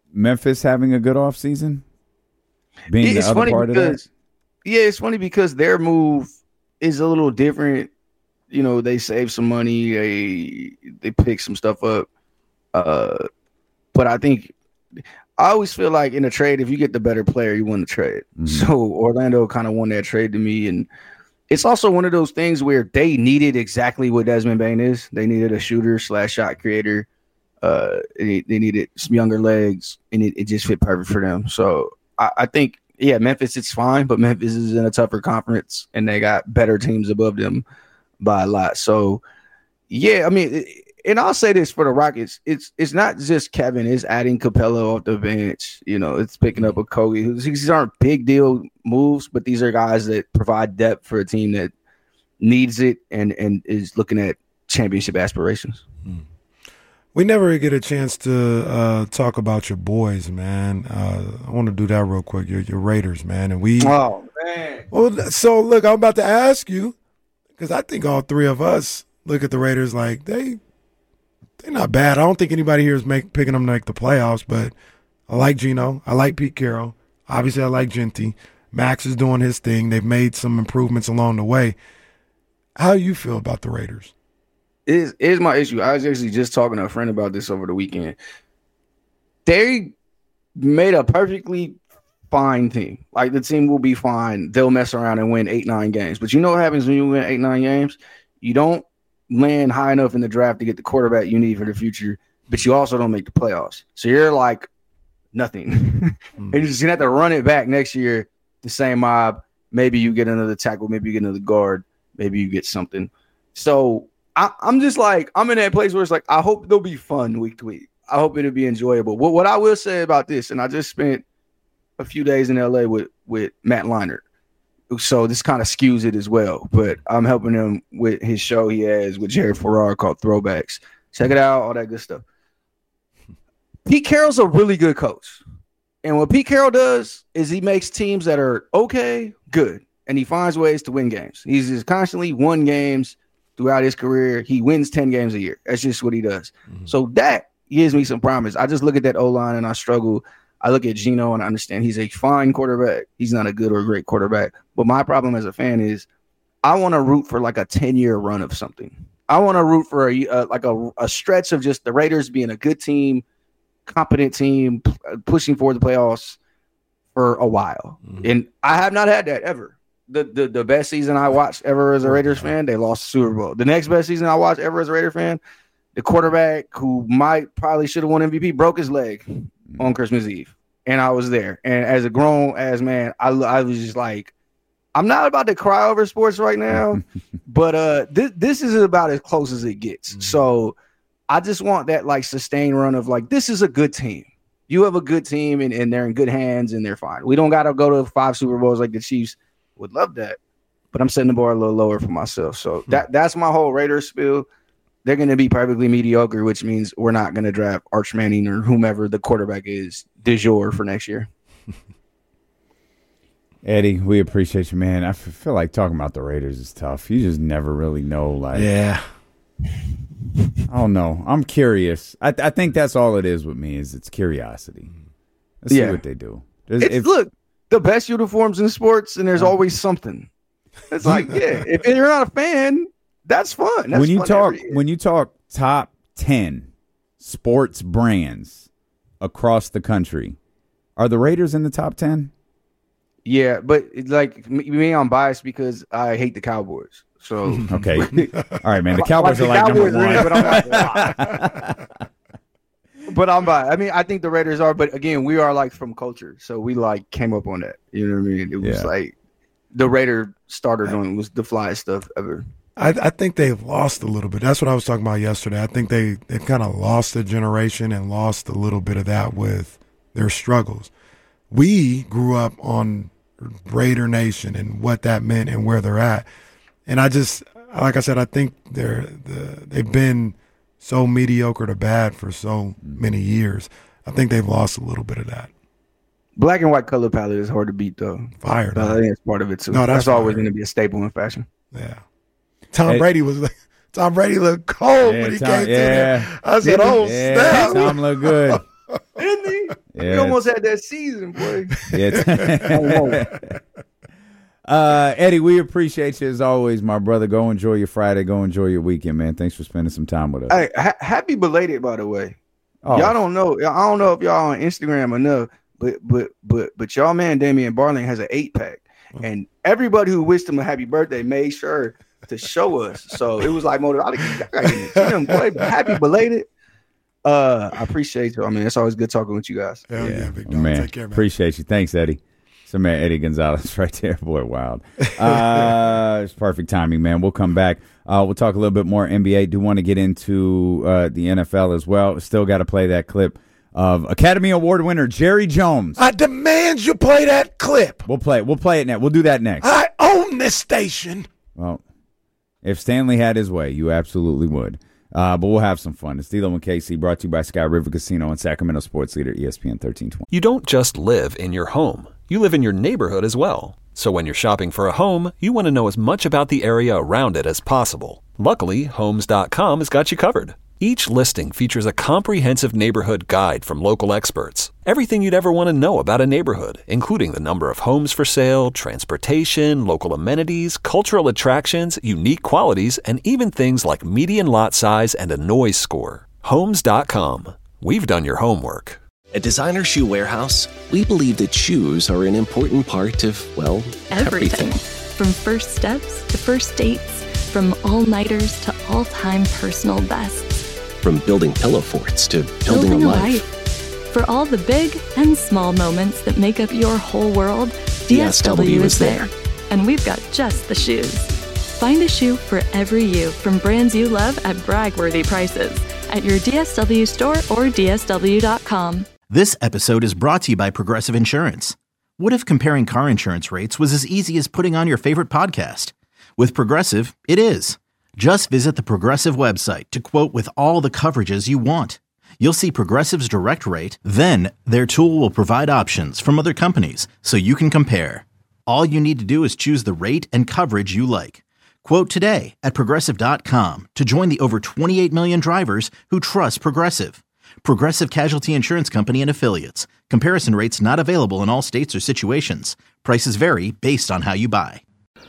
Memphis having a good offseason? Being it's the other funny part because, of that? Yeah, it's funny because their move is a little different. You know, they save some money, they they pick some stuff up. Uh, but I think I always feel like in a trade, if you get the better player, you win the trade. Mm-hmm. So Orlando kind of won that trade to me, and it's also one of those things where they needed exactly what Desmond Bane is. They needed a shooter slash shot creator. Uh, they, they needed some younger legs, and it, it just fit perfect for them. So I, I think, yeah, Memphis, it's fine, but Memphis is in a tougher conference, and they got better teams above them by a lot. So, yeah, I mean, and I'll say this for the Rockets, it's it's not just Kevin, it's adding Capella off the bench. You know, it's picking up a Kobe. These aren't big deal moves, but these are guys that provide depth for a team that needs it and, and is looking at championship aspirations. Hmm. We never get a chance to uh, talk about your boys, man. Uh, I want to do that real quick. Your your Raiders, man, and we. Oh man. Well, so look, I'm about to ask you because I think all three of us look at the Raiders like they they're not bad. I don't think anybody here is make, picking them to make the playoffs, but I like Geno. I like Pete Carroll. Obviously, I like Genty. Max is doing his thing. They've made some improvements along the way. How do you feel about the Raiders? Is is my issue. I was actually just talking to a friend about this over the weekend. They made a perfectly fine team. Like, the team will be fine. They'll mess around and win eight, nine games. But you know what happens when you win eight, nine games? You don't land high enough in the draft to get the quarterback you need for the future, but you also don't make the playoffs. So you're like nothing. Mm. And you're just gonna have to run it back next year, the same mob. Maybe you get another tackle, maybe you get another guard, maybe you get something. So I, I'm just like, I'm in that place where it's like, I hope they'll be fun week to week. I hope it'll be enjoyable. What what I will say about this, and I just spent a few days in L A with, with Matt Leinart, so this kind of skews it as well. But I'm helping him with his show he has with Jared Farrar called Throwbacks. Check it out, all that good stuff. Pete Carroll's a really good coach. And what Pete Carroll does is he makes teams that are okay, good, and he finds ways to win games. He's just constantly won games throughout his career. He wins ten games a year. That's just what he does. Mm-hmm. So that gives me some promise. I just look at that O-line and I struggle. I look at Geno and I understand he's a fine quarterback. He's not a good or great quarterback. But my problem as a fan is I want to root for like a ten-year run of something. I want to root for a uh, like a, a stretch of just the Raiders being a good team, competent team, p- pushing for the playoffs for a while. Mm-hmm. And I have not had that ever. The, the the best season I watched ever as a Raiders fan, they lost the Super Bowl. The next best season I watched ever as a Raider fan, the quarterback who might probably should have won M V P broke his leg mm-hmm. on Christmas Eve. And I was there. And as a grown-ass man, I, I was just like, I'm not about to cry over sports right now, but uh, this, this is about as close as it gets. Mm-hmm. So I just want that like sustained run of like, this is a good team. You have a good team and, and they're in good hands and they're fine. We don't got to go to five Super Bowls like the Chiefs. Would love that, but I'm setting the bar a little lower for myself. So hmm. that that's my whole Raiders spiel. They're going to be perfectly mediocre, which means we're not going to draft Arch Manning or whomever the quarterback is du jour for next year. Eddie, we appreciate you, man. I f- feel like talking about the Raiders is tough. You just never really know. Like, yeah, I don't know. I'm curious. I, th- I think that's all it is with me is it's curiosity. Let's yeah. see what they do. It's, if, look, the best uniforms in sports, and there's always something. It's like, yeah, if you're not a fan, that's fun. That's when you fun talk, when you talk top ten sports brands across the country, are the Raiders in the top ten? Yeah, but like me, I'm biased because I hate the Cowboys. So okay, all right, man. The Cowboys like, are like Cowboys number one. Really, but I'm like, but I'm biased. I mean, I think the Raiders are, but again, we are like from culture, so we like came up on that. You know what I mean? It was yeah. like the Raider starter doing was the flyest stuff ever. I, I think they've lost a little bit. That's what I was talking about yesterday. I think they they've kind of lost a generation and lost a little bit of that with their struggles. We grew up on Raider Nation and what that meant and where they're at. And I just, like I said, I think they're the, they've been so mediocre to bad for so many years. I think they've lost a little bit of that. Black and white color palette is hard to beat, though. Fire. Uh, I think it's part of it, too. No, that's, that's always going to be a staple in fashion. Yeah. Tom hey. Brady was like, Tom Brady looked cold yeah, when he Tom, came yeah. to there. I said, oh, yeah, snap. Tom looked good. Didn't he? We almost had that season, boy. Yeah. uh, Eddie, we appreciate you as always, my brother. Go enjoy your Friday. Go enjoy your weekend, man. Thanks for spending some time with us. Hey, ha- happy belated, by the way. Oh. Y'all don't know. I don't know if y'all on Instagram enough, but but but but y'all man Damian Barling has an eight pack, and everybody who wished him a happy birthday made sure to show us. So it was like, motive. I gotta boy, happy belated. Uh, I appreciate you. I mean, it's always good talking with you guys. Hell yeah, yeah big dog. Man, Take care, man. Appreciate you. Thanks, Eddie. So, man, Eddie Gonzalez right there. Boy, wild. Uh, it's perfect timing, man. We'll come back. Uh, we'll talk a little bit more N B A. Do want to get into uh, the N F L as well. Still got to play that clip of Academy Award winner Jerry Jones. I demand you play that clip. We'll play it. We'll play it next. We'll do that next. I own this station. Well, if Stanley had his way, you absolutely would. Uh, but we'll have some fun. It's D-Lo and K C, brought to you by Sky River Casino and Sacramento Sports Leader E S P N thirteen twenty. You don't just live in your home. You live in your neighborhood as well. So when you're shopping for a home, you want to know as much about the area around it as possible. Luckily, Homes dot com has got you covered. Each listing features a comprehensive neighborhood guide from local experts. Everything you'd ever want to know about a neighborhood, including the number of homes for sale, transportation, local amenities, cultural attractions, unique qualities, and even things like median lot size and a noise score. Homes dot com. We've done your homework. At Designer Shoe Warehouse, we believe that shoes are an important part of, well, everything. Everything. From first steps to first dates, from all-nighters to all-time personal bests. From building pillow forts to building, building a, a life. life. For all the big and small moments that make up your whole world, D S W is there. And we've got just the shoes. Find a shoe for every you from brands you love at brag-worthy prices at your D S W store or D S W dot com. This episode is brought to you by Progressive Insurance. What if comparing car insurance rates was as easy as putting on your favorite podcast? With Progressive, it is. Just visit the Progressive website to quote with all the coverages you want. You'll see Progressive's direct rate, then their tool will provide options from other companies so you can compare. All you need to do is choose the rate and coverage you like. Quote today at Progressive dot com to join the over twenty-eight million drivers who trust Progressive. Progressive Casualty Insurance Company and Affiliates. Comparison rates not available in all states or situations. Prices vary based on how you buy.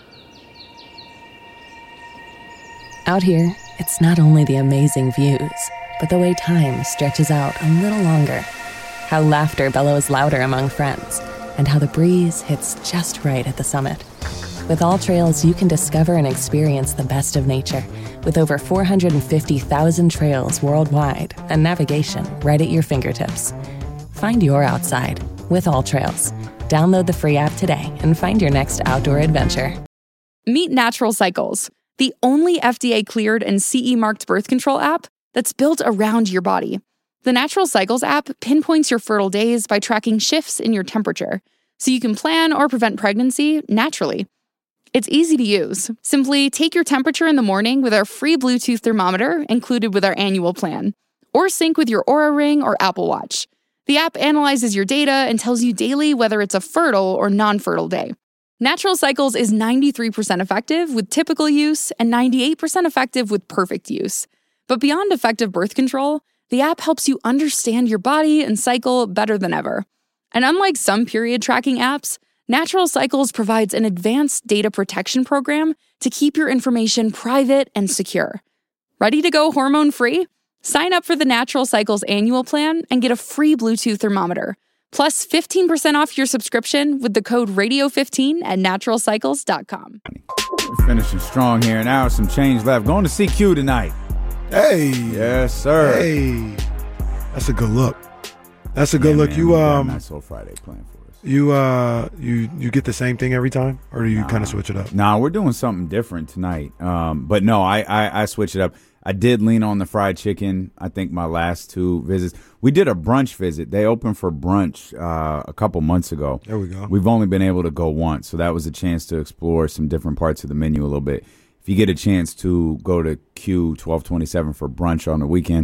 Out here, it's not only the amazing views, but the way time stretches out a little longer. How laughter bellows louder among friends, and how the breeze hits just right at the summit. With All Trails, you can discover and experience the best of nature, with over four hundred fifty thousand trails worldwide and navigation right at your fingertips. Find your outside with All Trails. Download the free app today and find your next outdoor adventure. Meet Natural Cycles, the only F D A-cleared and C E-marked birth control app that's built around your body. The Natural Cycles app pinpoints your fertile days by tracking shifts in your temperature, so you can plan or prevent pregnancy naturally. It's easy to use. Simply take your temperature in the morning with our free Bluetooth thermometer included with our annual plan, or sync with your Oura Ring or Apple Watch. The app analyzes your data and tells you daily whether it's a fertile or non-fertile day. Natural Cycles is ninety-three percent effective with typical use and ninety-eight percent effective with perfect use. But beyond effective birth control, the app helps you understand your body and cycle better than ever. And unlike some period tracking apps, Natural Cycles provides an advanced data protection program to keep your information private and secure. Ready to go hormone-free? Sign up for the Natural Cycles annual plan and get a free Bluetooth thermometer. Plus fifteen percent off your subscription with the code radio fifteen at natural cycles dot com. We're finishing strong here. Now some change left. Going to C Q tonight. Hey. Yes, sir. Hey. That's a good look. That's a good yeah, look. Man, you um nice Soul Friday playing for us. You uh you you get the same thing every time, or do you nah, kind of switch it up? Nah, we're doing something different tonight. Um, but no, I, I I switch it up. I did lean on the fried chicken. I think my last two visits. We did a brunch visit. They opened for brunch uh, a couple months ago. There we go. We've only been able to go once, so that was a chance to explore some different parts of the menu a little bit. If you get a chance to go to Q twelve twenty-seven for brunch on the weekend,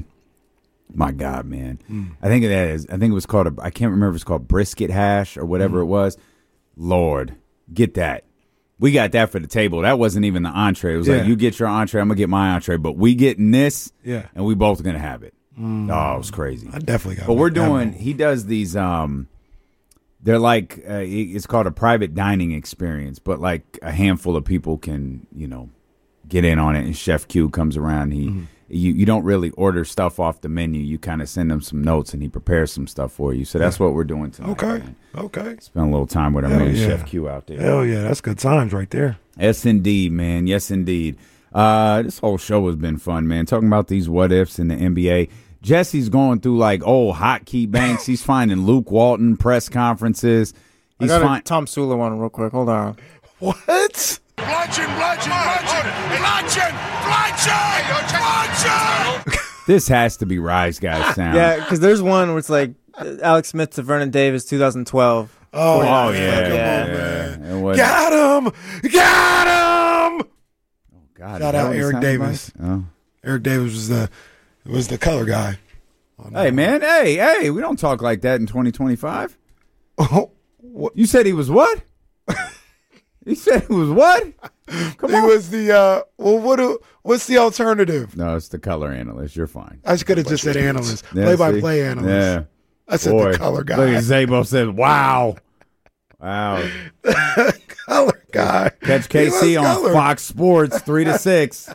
my God, man. Mm. I think that is. I think it was called a. I can't remember if it's called brisket hash or whatever mm. it was. Lord, get that. We got that for the table. That wasn't even the entree. It was yeah. like, you get your entree, I'm going to get my entree. But we getting this, yeah. and we both going to have it. Mm. Oh, it was crazy. I definitely got. But we're doing. one. He does these. Um, they're like uh, it's called a private dining experience, but like a handful of people can, you know, get in on it. And Chef Q comes around. He mm-hmm. you you don't really order stuff off the menu. You kind of send him some notes, and he prepares some stuff for you. So that's yeah. what we're doing tonight. Okay, man. okay. Spend a little time with our Hell man yeah. Chef Q out there. Hell yeah, that's good times right there. Yes, indeed, man. Yes, indeed. Uh, this whole show has been fun, man. Talking about these what ifs in the N B A. Jesse's going through like old hotkey banks. He's finding Luke Walton press conferences. He's I got find- a Tom Sula one real quick. Hold on. What? Bludgeon, bludgeon, bludgeon, bludgeon, bludgeon, bludgeon. This has to be Rise Guys sound. Yeah, because there's one where it's like Alex Smith to Vernon Davis, twenty twelve. Oh, oh yeah, yeah, come yeah, on, man. yeah. Was- Got him! Got him! Oh God! Shout out Eric Davis. Oh. Eric Davis was the was the color guy. Hey man, hey, hey, we don't talk like that in twenty twenty-five. Oh, what? You said he was what? You said he was what? Come he on. was the uh well what do, what's the alternative? No, it's the color analyst. You're fine. I could have just said analyst. Yeah, play by see? play analyst. Yeah. I said Boy, the color guy. Look at Zabo said, wow. Wow. Color guy. Catch K C on color. Fox Sports three to six.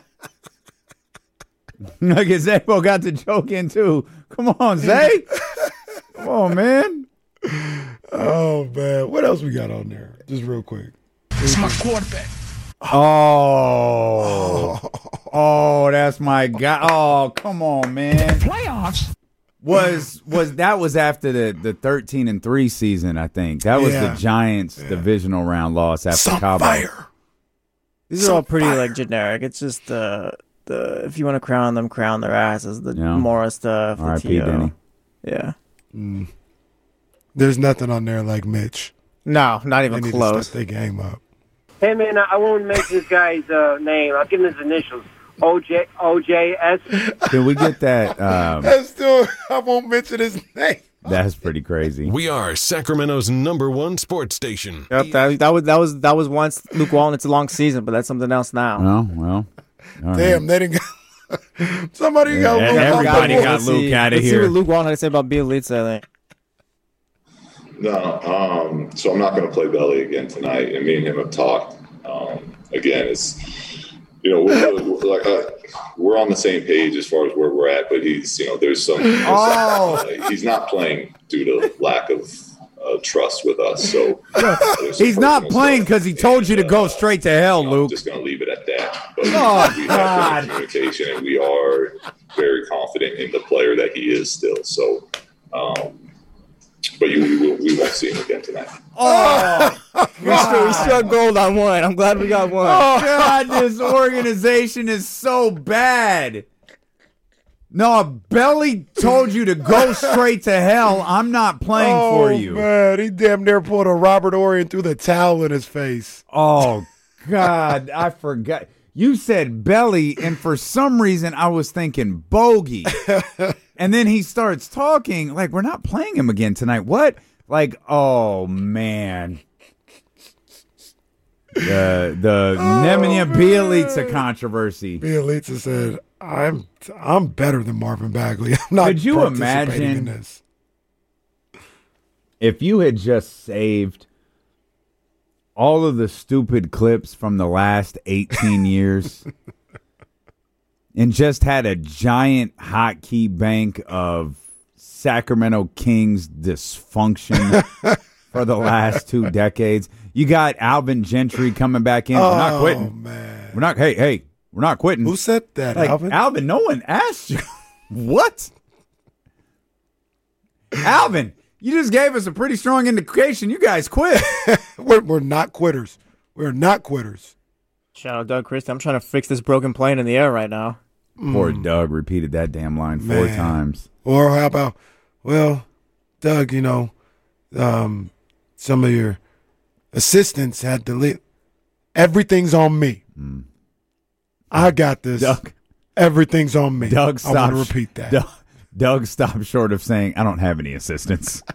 Look at Zabo got the joke in too. Come on, Zay. Come on, man. Oh man. What else we got on there? Just real quick. It's my quarterback. Oh. oh. Oh, that's my guy. Oh, come on, man. Playoffs. Was was that was after the, the thirteen and three season, I think. That was Yeah. the Giants Yeah. divisional round loss after Some Cabo. fire. These Some are all pretty fire. like generic. It's just uh, the if you want to crown them, crown their asses. The Yeah. Mora stuff. the R I P T O. Denny. Yeah. Mm. There's nothing on there like Mitch. No, not They even need to close. step their game up. Hey, man, I won't make this guy's uh, name. I'll give him his initials. O J O J S. Can we get that? Um, That's still, I won't mention his name. that's pretty crazy. We are Sacramento's number one sports station. Yep, that, that was that was that was once Luke Walton. It's a long season, but that's something else now. Oh, well. all Damn, right. they didn't get somebody got Yeah, Luke everybody off the got board. Luke See- outta let's here. See what Luke Walton had to say about Bielitsa. I think. No, um, so I'm not going to play Belly again tonight, and me and him have talked. Um, again, it's you know we're, we're like uh, we're on the same page as far as where we're at, but he's you know there's some. Oh. Uh, he's not playing due to lack of uh, trust with us. So there's some He's not personal playing stuff, because he told you to and, go uh, straight to hell, I'm Luke. just going to leave it at that. But Oh, we God. have good communication, and we are very confident in the player that he is still. So. Um, But you, we, will, we won't see him again tonight. Oh, we, struck, we struck gold on one. I'm glad we got one. Oh, God, this organization is so bad. No, Belly told you to go straight to hell. I'm not playing oh, for you. Man, he damn near pulled a Robert Orion through the towel in his face. Oh, God, I forgot. You said Belly, and for some reason I was thinking Bogey. And then he starts talking like we're not playing him again tonight. What? Like, oh, man. The the Oh, Nemanja man. Bjelica controversy. Bielitsa said, "I'm I'm better than Marvin Bagley. I'm not." Could you participating imagine in this. if you had just saved all of the stupid clips from the last eighteen years and just had a giant hotkey bank of Sacramento Kings dysfunction for the last two decades? You got Alvin Gentry coming back in. We're not Oh, quitting. man. We're not. Hey, hey, we're not quitting. Who said that, Like, Alvin? Alvin, no one asked you. What? Alvin, you just gave us a pretty strong indication you guys quit. we're, we're not quitters. We're not quitters. Shout out Doug Christie. I'm trying to fix this broken plane in the air right now. Poor Doug repeated that damn line four Man. times. Or how about, well, Doug, you know, um, some of your assistants had to leave. Everything's on me. Mm. I got this. Doug. Everything's on me. Doug, I stop. want to repeat that. Doug, Doug stopped short of saying, I don't have any assistants.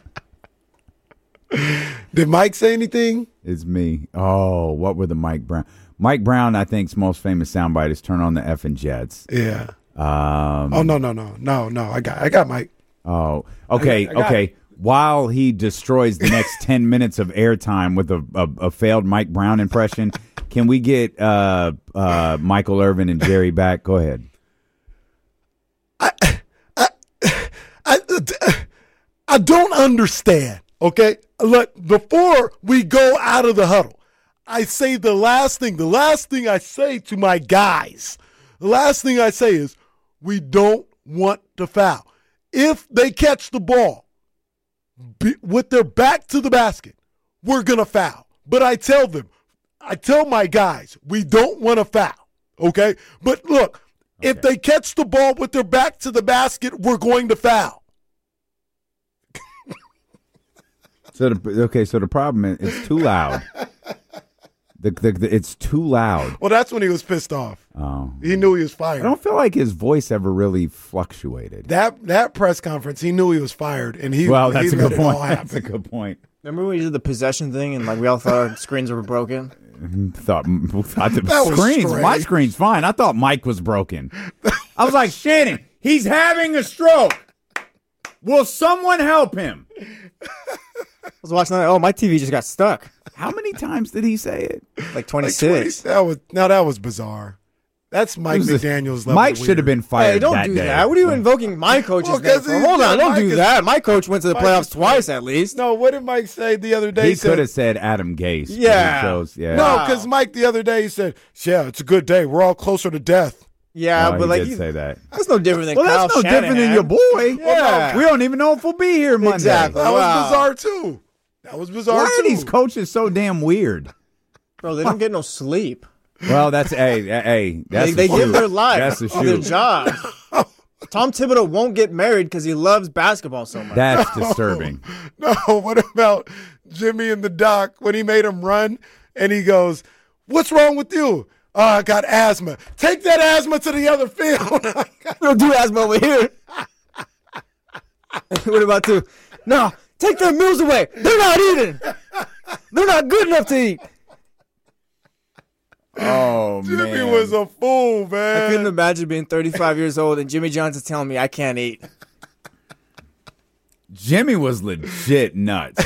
Did Mike say anything? It's me. Oh, what were the Mike Brown? Mike Brown, I think's most famous soundbite is turn on the effing Jets. Yeah. Um, oh no no no no no! I got I got Mike. Oh, okay, I got, I got okay. it. While he destroys the next ten minutes of airtime with a, a, a failed Mike Brown impression, can we get uh, uh, Michael Irvin and Jerry back? Go ahead. I, I, I, I don't understand. Okay, look, before we go out of the huddle, I say the last thing. The last thing I say to my guys, the last thing I say is, we don't want to foul. If they catch the ball be, with their back to the basket, we're going to foul. But I tell them, I tell my guys, we don't want to foul, okay? But look, okay. If they catch the ball with their back to the basket, we're going to foul. So the, okay, so the problem is it's too loud. The, the, the, it's too loud. Well, that's when he was pissed off. Oh, he knew he was fired. I don't feel like his voice ever really fluctuated. That that press conference, he knew he was fired, and he well, that's he a good let it all point. happen. That's a good point. Remember when we did the possession thing and like we all thought our screens were broken? Thought, thought the That was screens. strange. My screen's fine. I thought Mike was broken. I was like, Shannon, he's having a stroke. Will someone help him? I was watching that. Oh, my T V just got stuck. How many times did he say it? Like twenty-six. Like twenty, that was now that was bizarre. That's Mike McDaniel's level. Mike should have been fired. Hey, don't that do day. that. What are you invoking my coach's Well, name 'cause for? he- Hold on, don't Mike do is- that. My coach went to the Mike playoffs is- twice at least. No, what did Mike say the other day? He said, could have said Adam Gase. but he Yeah. chose- yeah. No, Wow. because Mike the other day he said, "Yeah, it's a good day. We're all closer to death." Yeah, Oh, but he like did you- say that. that's no different than Well, Kyle that's no different than Shanahan. your boy. Yeah. We don't even know if we'll be here Monday. Exactly. That Wow. was bizarre too. That was bizarre Why too. are these coaches so damn weird? Bro, they don't get no sleep. Well, that's hey, hey, that's They, the they give shoe. their life That's the for their shoe. job. Tom Thibodeau won't get married because he loves basketball so much. That's disturbing. No, what about Jimmy and the doc when he made him run and he goes, "What's wrong with you?" "Oh, I got asthma." "Take that asthma to the other field." We don't do asthma over here. What about two? No, take their meals away. They're not eating. They're not good enough to eat. Oh Jimmy man, was a fool, man. I couldn't imagine being thirty-five years old and Jimmy Johnson's telling me I can't eat. Jimmy was legit nuts.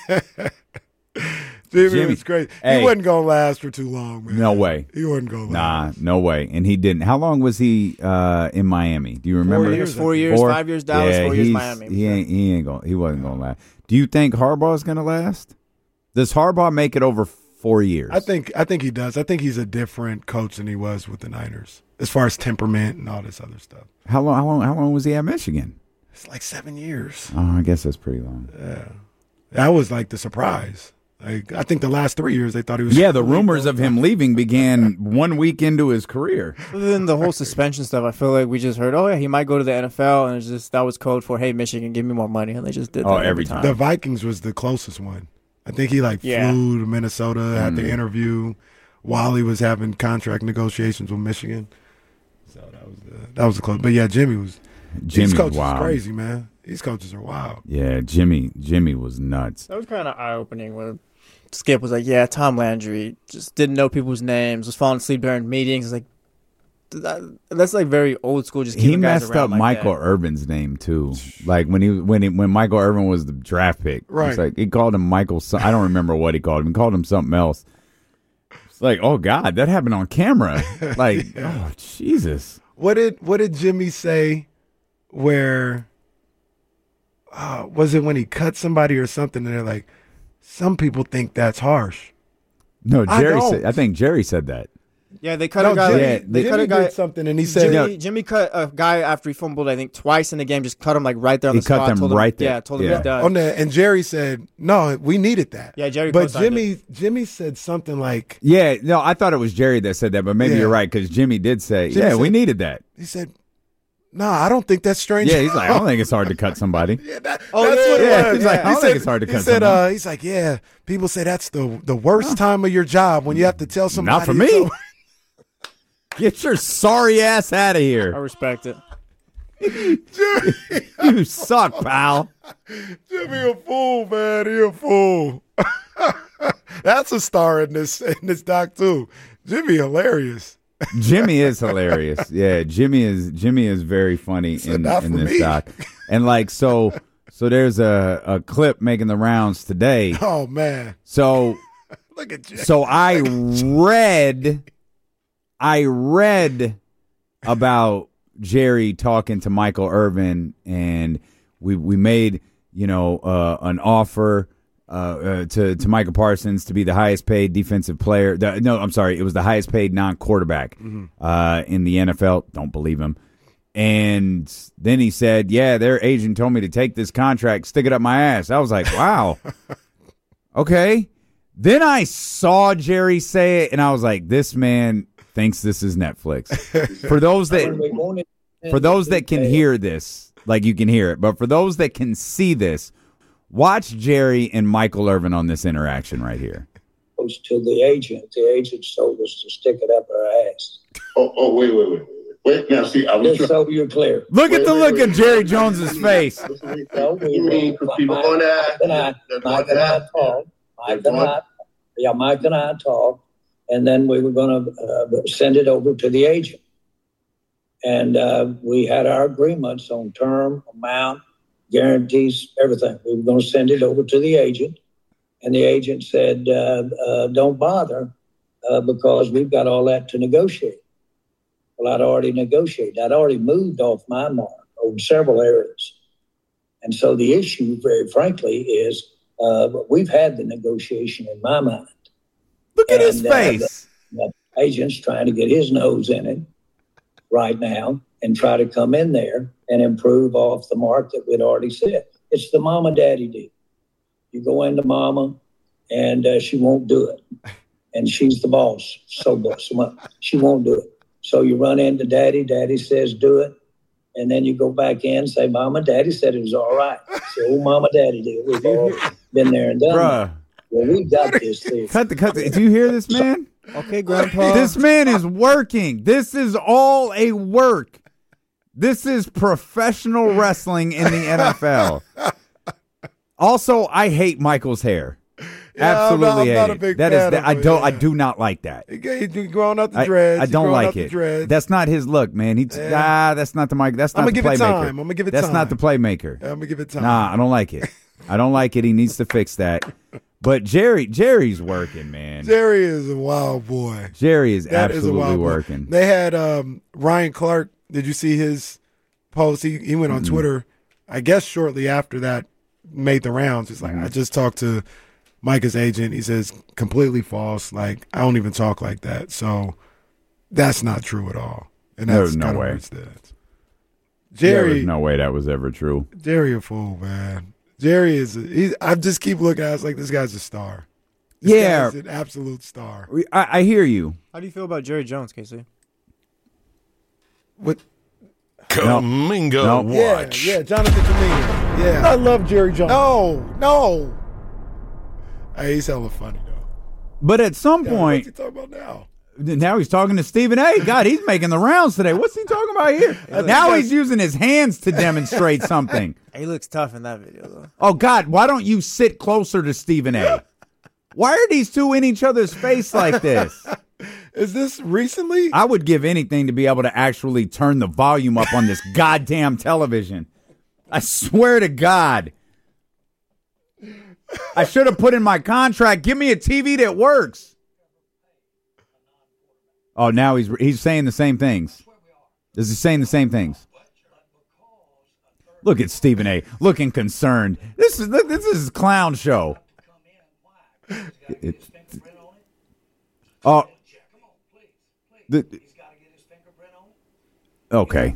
Jimmy, Jimmy- was great. Hey. He wasn't gonna last for too long, man. No way. He wasn't gonna Nah, last. no way. And he didn't. How long was he uh, in Miami? Do you remember? years, four years, five years Dallas, yeah, four years he's- Miami. He ain't. He ain't going. He wasn't going to last. Do you think Harbaugh's going to last? Does Harbaugh make it over four years? I think I think he does. I think he's a different coach than he was with the Niners, as far as temperament and all this other stuff. How long? How long? How long was he at Michigan? It's like seven years. Oh, I guess that's pretty long. Yeah, that was like the surprise. Like I think the last three years they thought he was. Yeah, the rumors of him leaving began one week into his career. Other than the whole suspension stuff, I feel like we just heard, oh yeah, he might go to the N F L, and it's just that was code for, hey, Michigan, give me more money, and they just did that Oh, every every time. The Vikings was the closest one. I think he like Yeah. flew to Minnesota, had Mm. the interview while he was having contract negotiations with Michigan. So that was the, that was the close. But yeah, Jimmy was. Jimmy's these coaches wild. is crazy, man. These coaches are wild. Yeah, Jimmy. Jimmy was nuts. That was kind of eye opening when Skip was like, yeah, Tom Landry just didn't know people's names, was falling asleep during meetings. It's like that, that's like very old school. Just He keeping guys messed around up like Michael that. Irvin's name too. Like when he when he, when Michael Irvin was the draft pick, Right. It's like he called him Michael. some- I don't remember what he called him. He called him something else. It's like, oh God, that happened on camera. Like, oh Jesus. What did what did Jimmy say? Where uh, was it when he cut somebody or something? And they're like, some people think that's harsh. No, I Jerry. don't. Said, I think Jerry said that. Yeah, they cut No, a guy. Jimmy, Yeah, they Jimmy cut a guy. did something, and he said, Jimmy, Jimmy cut a guy after he fumbled, I think, twice in the game. Just cut him like right there on He the cut spot. them told right him, there. Yeah, told him Yeah. he's done. "On that," and Jerry said, "No, we needed that." Yeah, Jerry But co-signed Jimmy, Jimmy said something like, Yeah, no, I thought it was Jerry that said that, but maybe Yeah. you're right because Jimmy did say, Jimmy yeah, we said- needed that. he said, "No, I don't think that's strange." Yeah, he's like, I don't think it's hard to cut somebody. Yeah, that, Oh, that's yeah, what yeah. it was. He's like, I He don't think said- it's hard to he cut said, someone. uh, he's like, yeah, people say that's the the worst time of your job when you have to tell somebody. Not for it's me. over. Get your sorry ass out of I here. respect it. Jimmy, You suck, pal. Jimmy a fool, man. He a fool. That's a star in this in this doc too. Jimmy hilarious. Jimmy is hilarious. Yeah, Jimmy is Jimmy is very funny in, in this me. doc. And like so so there's a, a clip making the rounds today. Oh man. So look at Jimmy. So I read I read about Jerry talking to Michael Irvin, and we we made, you know, uh, an offer Uh, uh, to to Michael Parsons to be the highest paid defensive player. The, no, I'm sorry, it was the highest paid non-quarterback mm-hmm. uh, in the N F L. Don't believe him. And then he said, "Yeah, their agent told me to take this contract, stick it up my ass." I was like, "Wow, okay." Then I saw Jerry say it, and I was like, "This man thinks this is Netflix." For those that for those that can hear this, like you can hear it, but for those that can see this. Watch Jerry and Michael Irvin on this interaction right here. Goes to the agent. The agent told us to stick it up our ass. Oh, oh, wait, wait, wait, wait. Now, see, I was just so you're clear. Look wait, at the wait, look wait, at Jerry wait, Jones's wait, face. No, we mean Mike and I, Mike and I talk. Mike and I, yeah, Mike and I talk, and then we were going to uh, send it over to the agent. And uh, we had our agreements on term, amount, guarantees, everything. We were going to send it over to the agent, and the agent said, uh, uh, don't bother uh, because we've got all that to negotiate. Well, I'd already negotiated. I'd already moved off my mark over several areas. And so the issue, very frankly, is uh, we've had the negotiation in my mind. Look at and, his face. Uh, the agent's trying to get his nose in it right now and try to come in there and improve off the mark that we'd already said. It's the mama daddy deal. You go into mama and uh, she won't do it. And she's the boss. So boss. She won't do it. So you run into daddy. Daddy says do it. And then you go back in and say, mama, daddy said it was all right. So old mama daddy deal. We've all been there and done Bruh. that. Well, we got this thing. Cut the cut. The, do you hear this, man? Okay, Grandpa. This man is working. This is all a work. This is professional wrestling in the N F L. Also, I hate Michael's hair. Yeah, Absolutely I'm not, I'm hate not a it. big That fan is, that, of I it, don't. yeah. I do not like that. He's growing out the dreads. I, I don't He's growing like out the it. dreads. That's not his look, man. He Yeah. ah, that's not the Mike. That's not I'ma the give it playmaker. time. I'ma give it That's time. not the playmaker. Yeah, I'm gonna give it time. Nah, I don't like it. I don't like it. He needs to fix that. But Jerry, Jerry's working, man. Jerry is a wild boy. Jerry is That is a absolutely wild boy. working. They had um, Ryan Clark. Did you see his post? He he went on Mm-mm. Twitter, I guess shortly after that, made the rounds. It's like, Mm-hmm. I just talked to Micah's agent. He says completely false. Like, I don't even talk like that. So that's not true at all. And that's There's no kind of way. where it's at. Jerry, There was no way that was ever true. Jerry a fool, man. Jerry is. A, he, I just keep looking at it like this guy's a star. This Yeah. guy's an absolute star. We- I, I hear you. How do you feel about Jerry Jones, Casey? What? Kaminga No. Watch. Yeah, yeah, Jonathan Kaminga. Yeah. I love Jerry Jones. No, no. Hey, he's hella funny though. But at some Yeah, point, what's he talking about now? now he's talking to Stephen A. God, he's making the rounds today. What's he talking about here? Now he's using his hands to demonstrate something. He looks tough in that video, though. Oh, God, why don't you sit closer to Stephen A.? Why are these two in each other's face like this? Is this recently? I would give anything to be able to actually turn the volume up on this goddamn television. I swear to God. I should have put in my contract, give me a T V that works. Oh, now he's he's saying the same things. Is he saying the same things? Look at Stephen A. looking concerned. This is this is his clown show. It, oh, the, okay.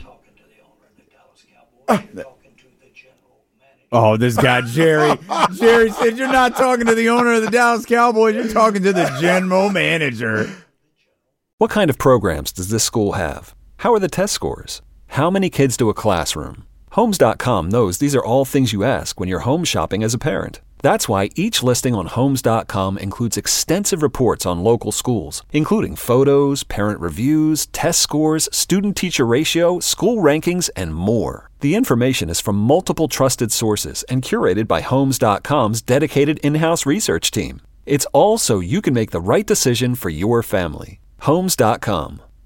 Oh, this guy Jerry. Jerry said you're not talking to the owner of the Dallas Cowboys. You're talking to the general manager. What kind of programs does this school have? How are the test scores? How many kids to a classroom? Homes dot com knows these are all things you ask when you're home shopping as a parent. That's why each listing on Homes dot com includes extensive reports on local schools, including photos, parent reviews, test scores, student-teacher ratio, school rankings, and more. The information is from multiple trusted sources and curated by Homes dot com's dedicated in-house research team. It's all so you can make the right decision for your family. Homes dot com.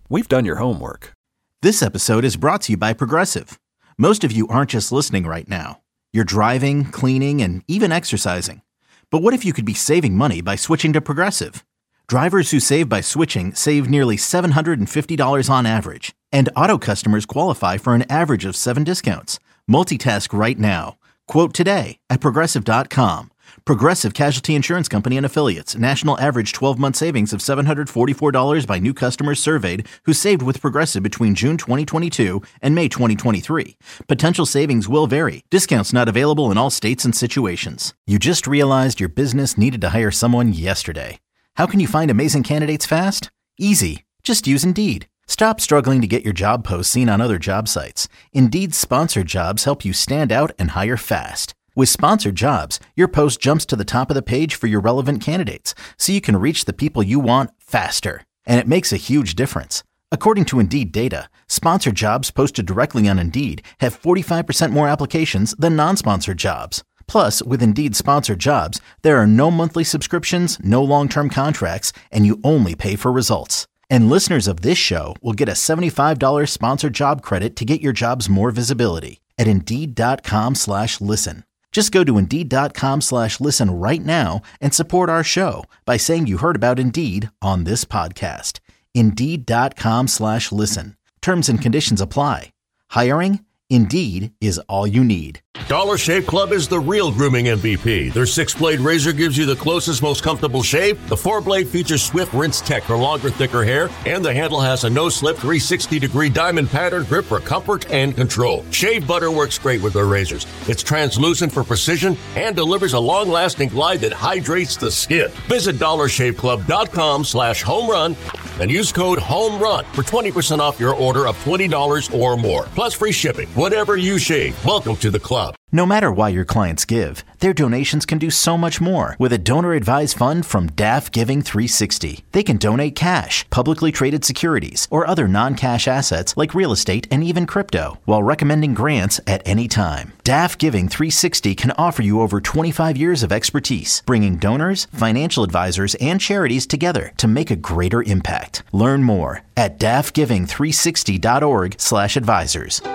We've done your homework. This episode is brought to you by Progressive. Most of you aren't just listening right now. You're driving, cleaning, and even exercising. But what if you could be saving money by switching to Progressive? Drivers who save by switching save nearly seven hundred fifty dollars on average. And auto customers qualify for an average of seven discounts. Multitask right now. Quote today at Progressive dot com. Progressive Casualty Insurance Company and Affiliates. National average twelve-month savings of seven hundred forty-four dollars by new customers surveyed who saved with Progressive between June twenty twenty-two and May twenty twenty-three. Potential savings will vary. Discounts not available in all states and situations. You just realized your business needed to hire someone yesterday. How can you find amazing candidates fast? Easy. Just use Indeed. Stop struggling to get your job posts seen on other job sites. Indeed's sponsored jobs help you stand out and hire fast. With sponsored jobs, your post jumps to the top of the page for your relevant candidates, so you can reach the people you want faster. And it makes a huge difference. According to Indeed data, sponsored jobs posted directly on Indeed have forty-five percent more applications than non-sponsored jobs. Plus, with Indeed sponsored jobs, there are no monthly subscriptions, no long-term contracts, and you only pay for results. And listeners of this show will get a seventy-five dollars sponsored job credit to get your jobs more visibility at Indeed.com slash listen. Just go to Indeed.com slash listen right now and support our show by saying you heard about Indeed on this podcast. Indeed.com slash listen. Terms and conditions apply. Hiring? Indeed is all you need. Dollar Shave Club is the real grooming M V P. Their six-blade razor gives you the closest, most comfortable shave. The four-blade features Swift Rinse Tech for longer, thicker hair. And the handle has a no-slip three hundred sixty degree diamond pattern grip for comfort and control. Shave butter works great with their razors. It's translucent for precision and delivers a long-lasting glide that hydrates the skin. Visit dollarshaveclub.com slash home run and use code HOMERUN for twenty percent off your order of twenty dollars or more. Plus free shipping. Whatever you shave, welcome to the club. No matter why your clients give, their donations can do so much more with a donor-advised fund from D A F Giving three sixty. They can donate cash, publicly traded securities, or other non-cash assets like real estate and even crypto, while recommending grants at any time. D A F Giving three sixty can offer you over twenty-five years of expertise, bringing donors, financial advisors, and charities together to make a greater impact. Learn more at D A F giving three sixty dot org slash advisors.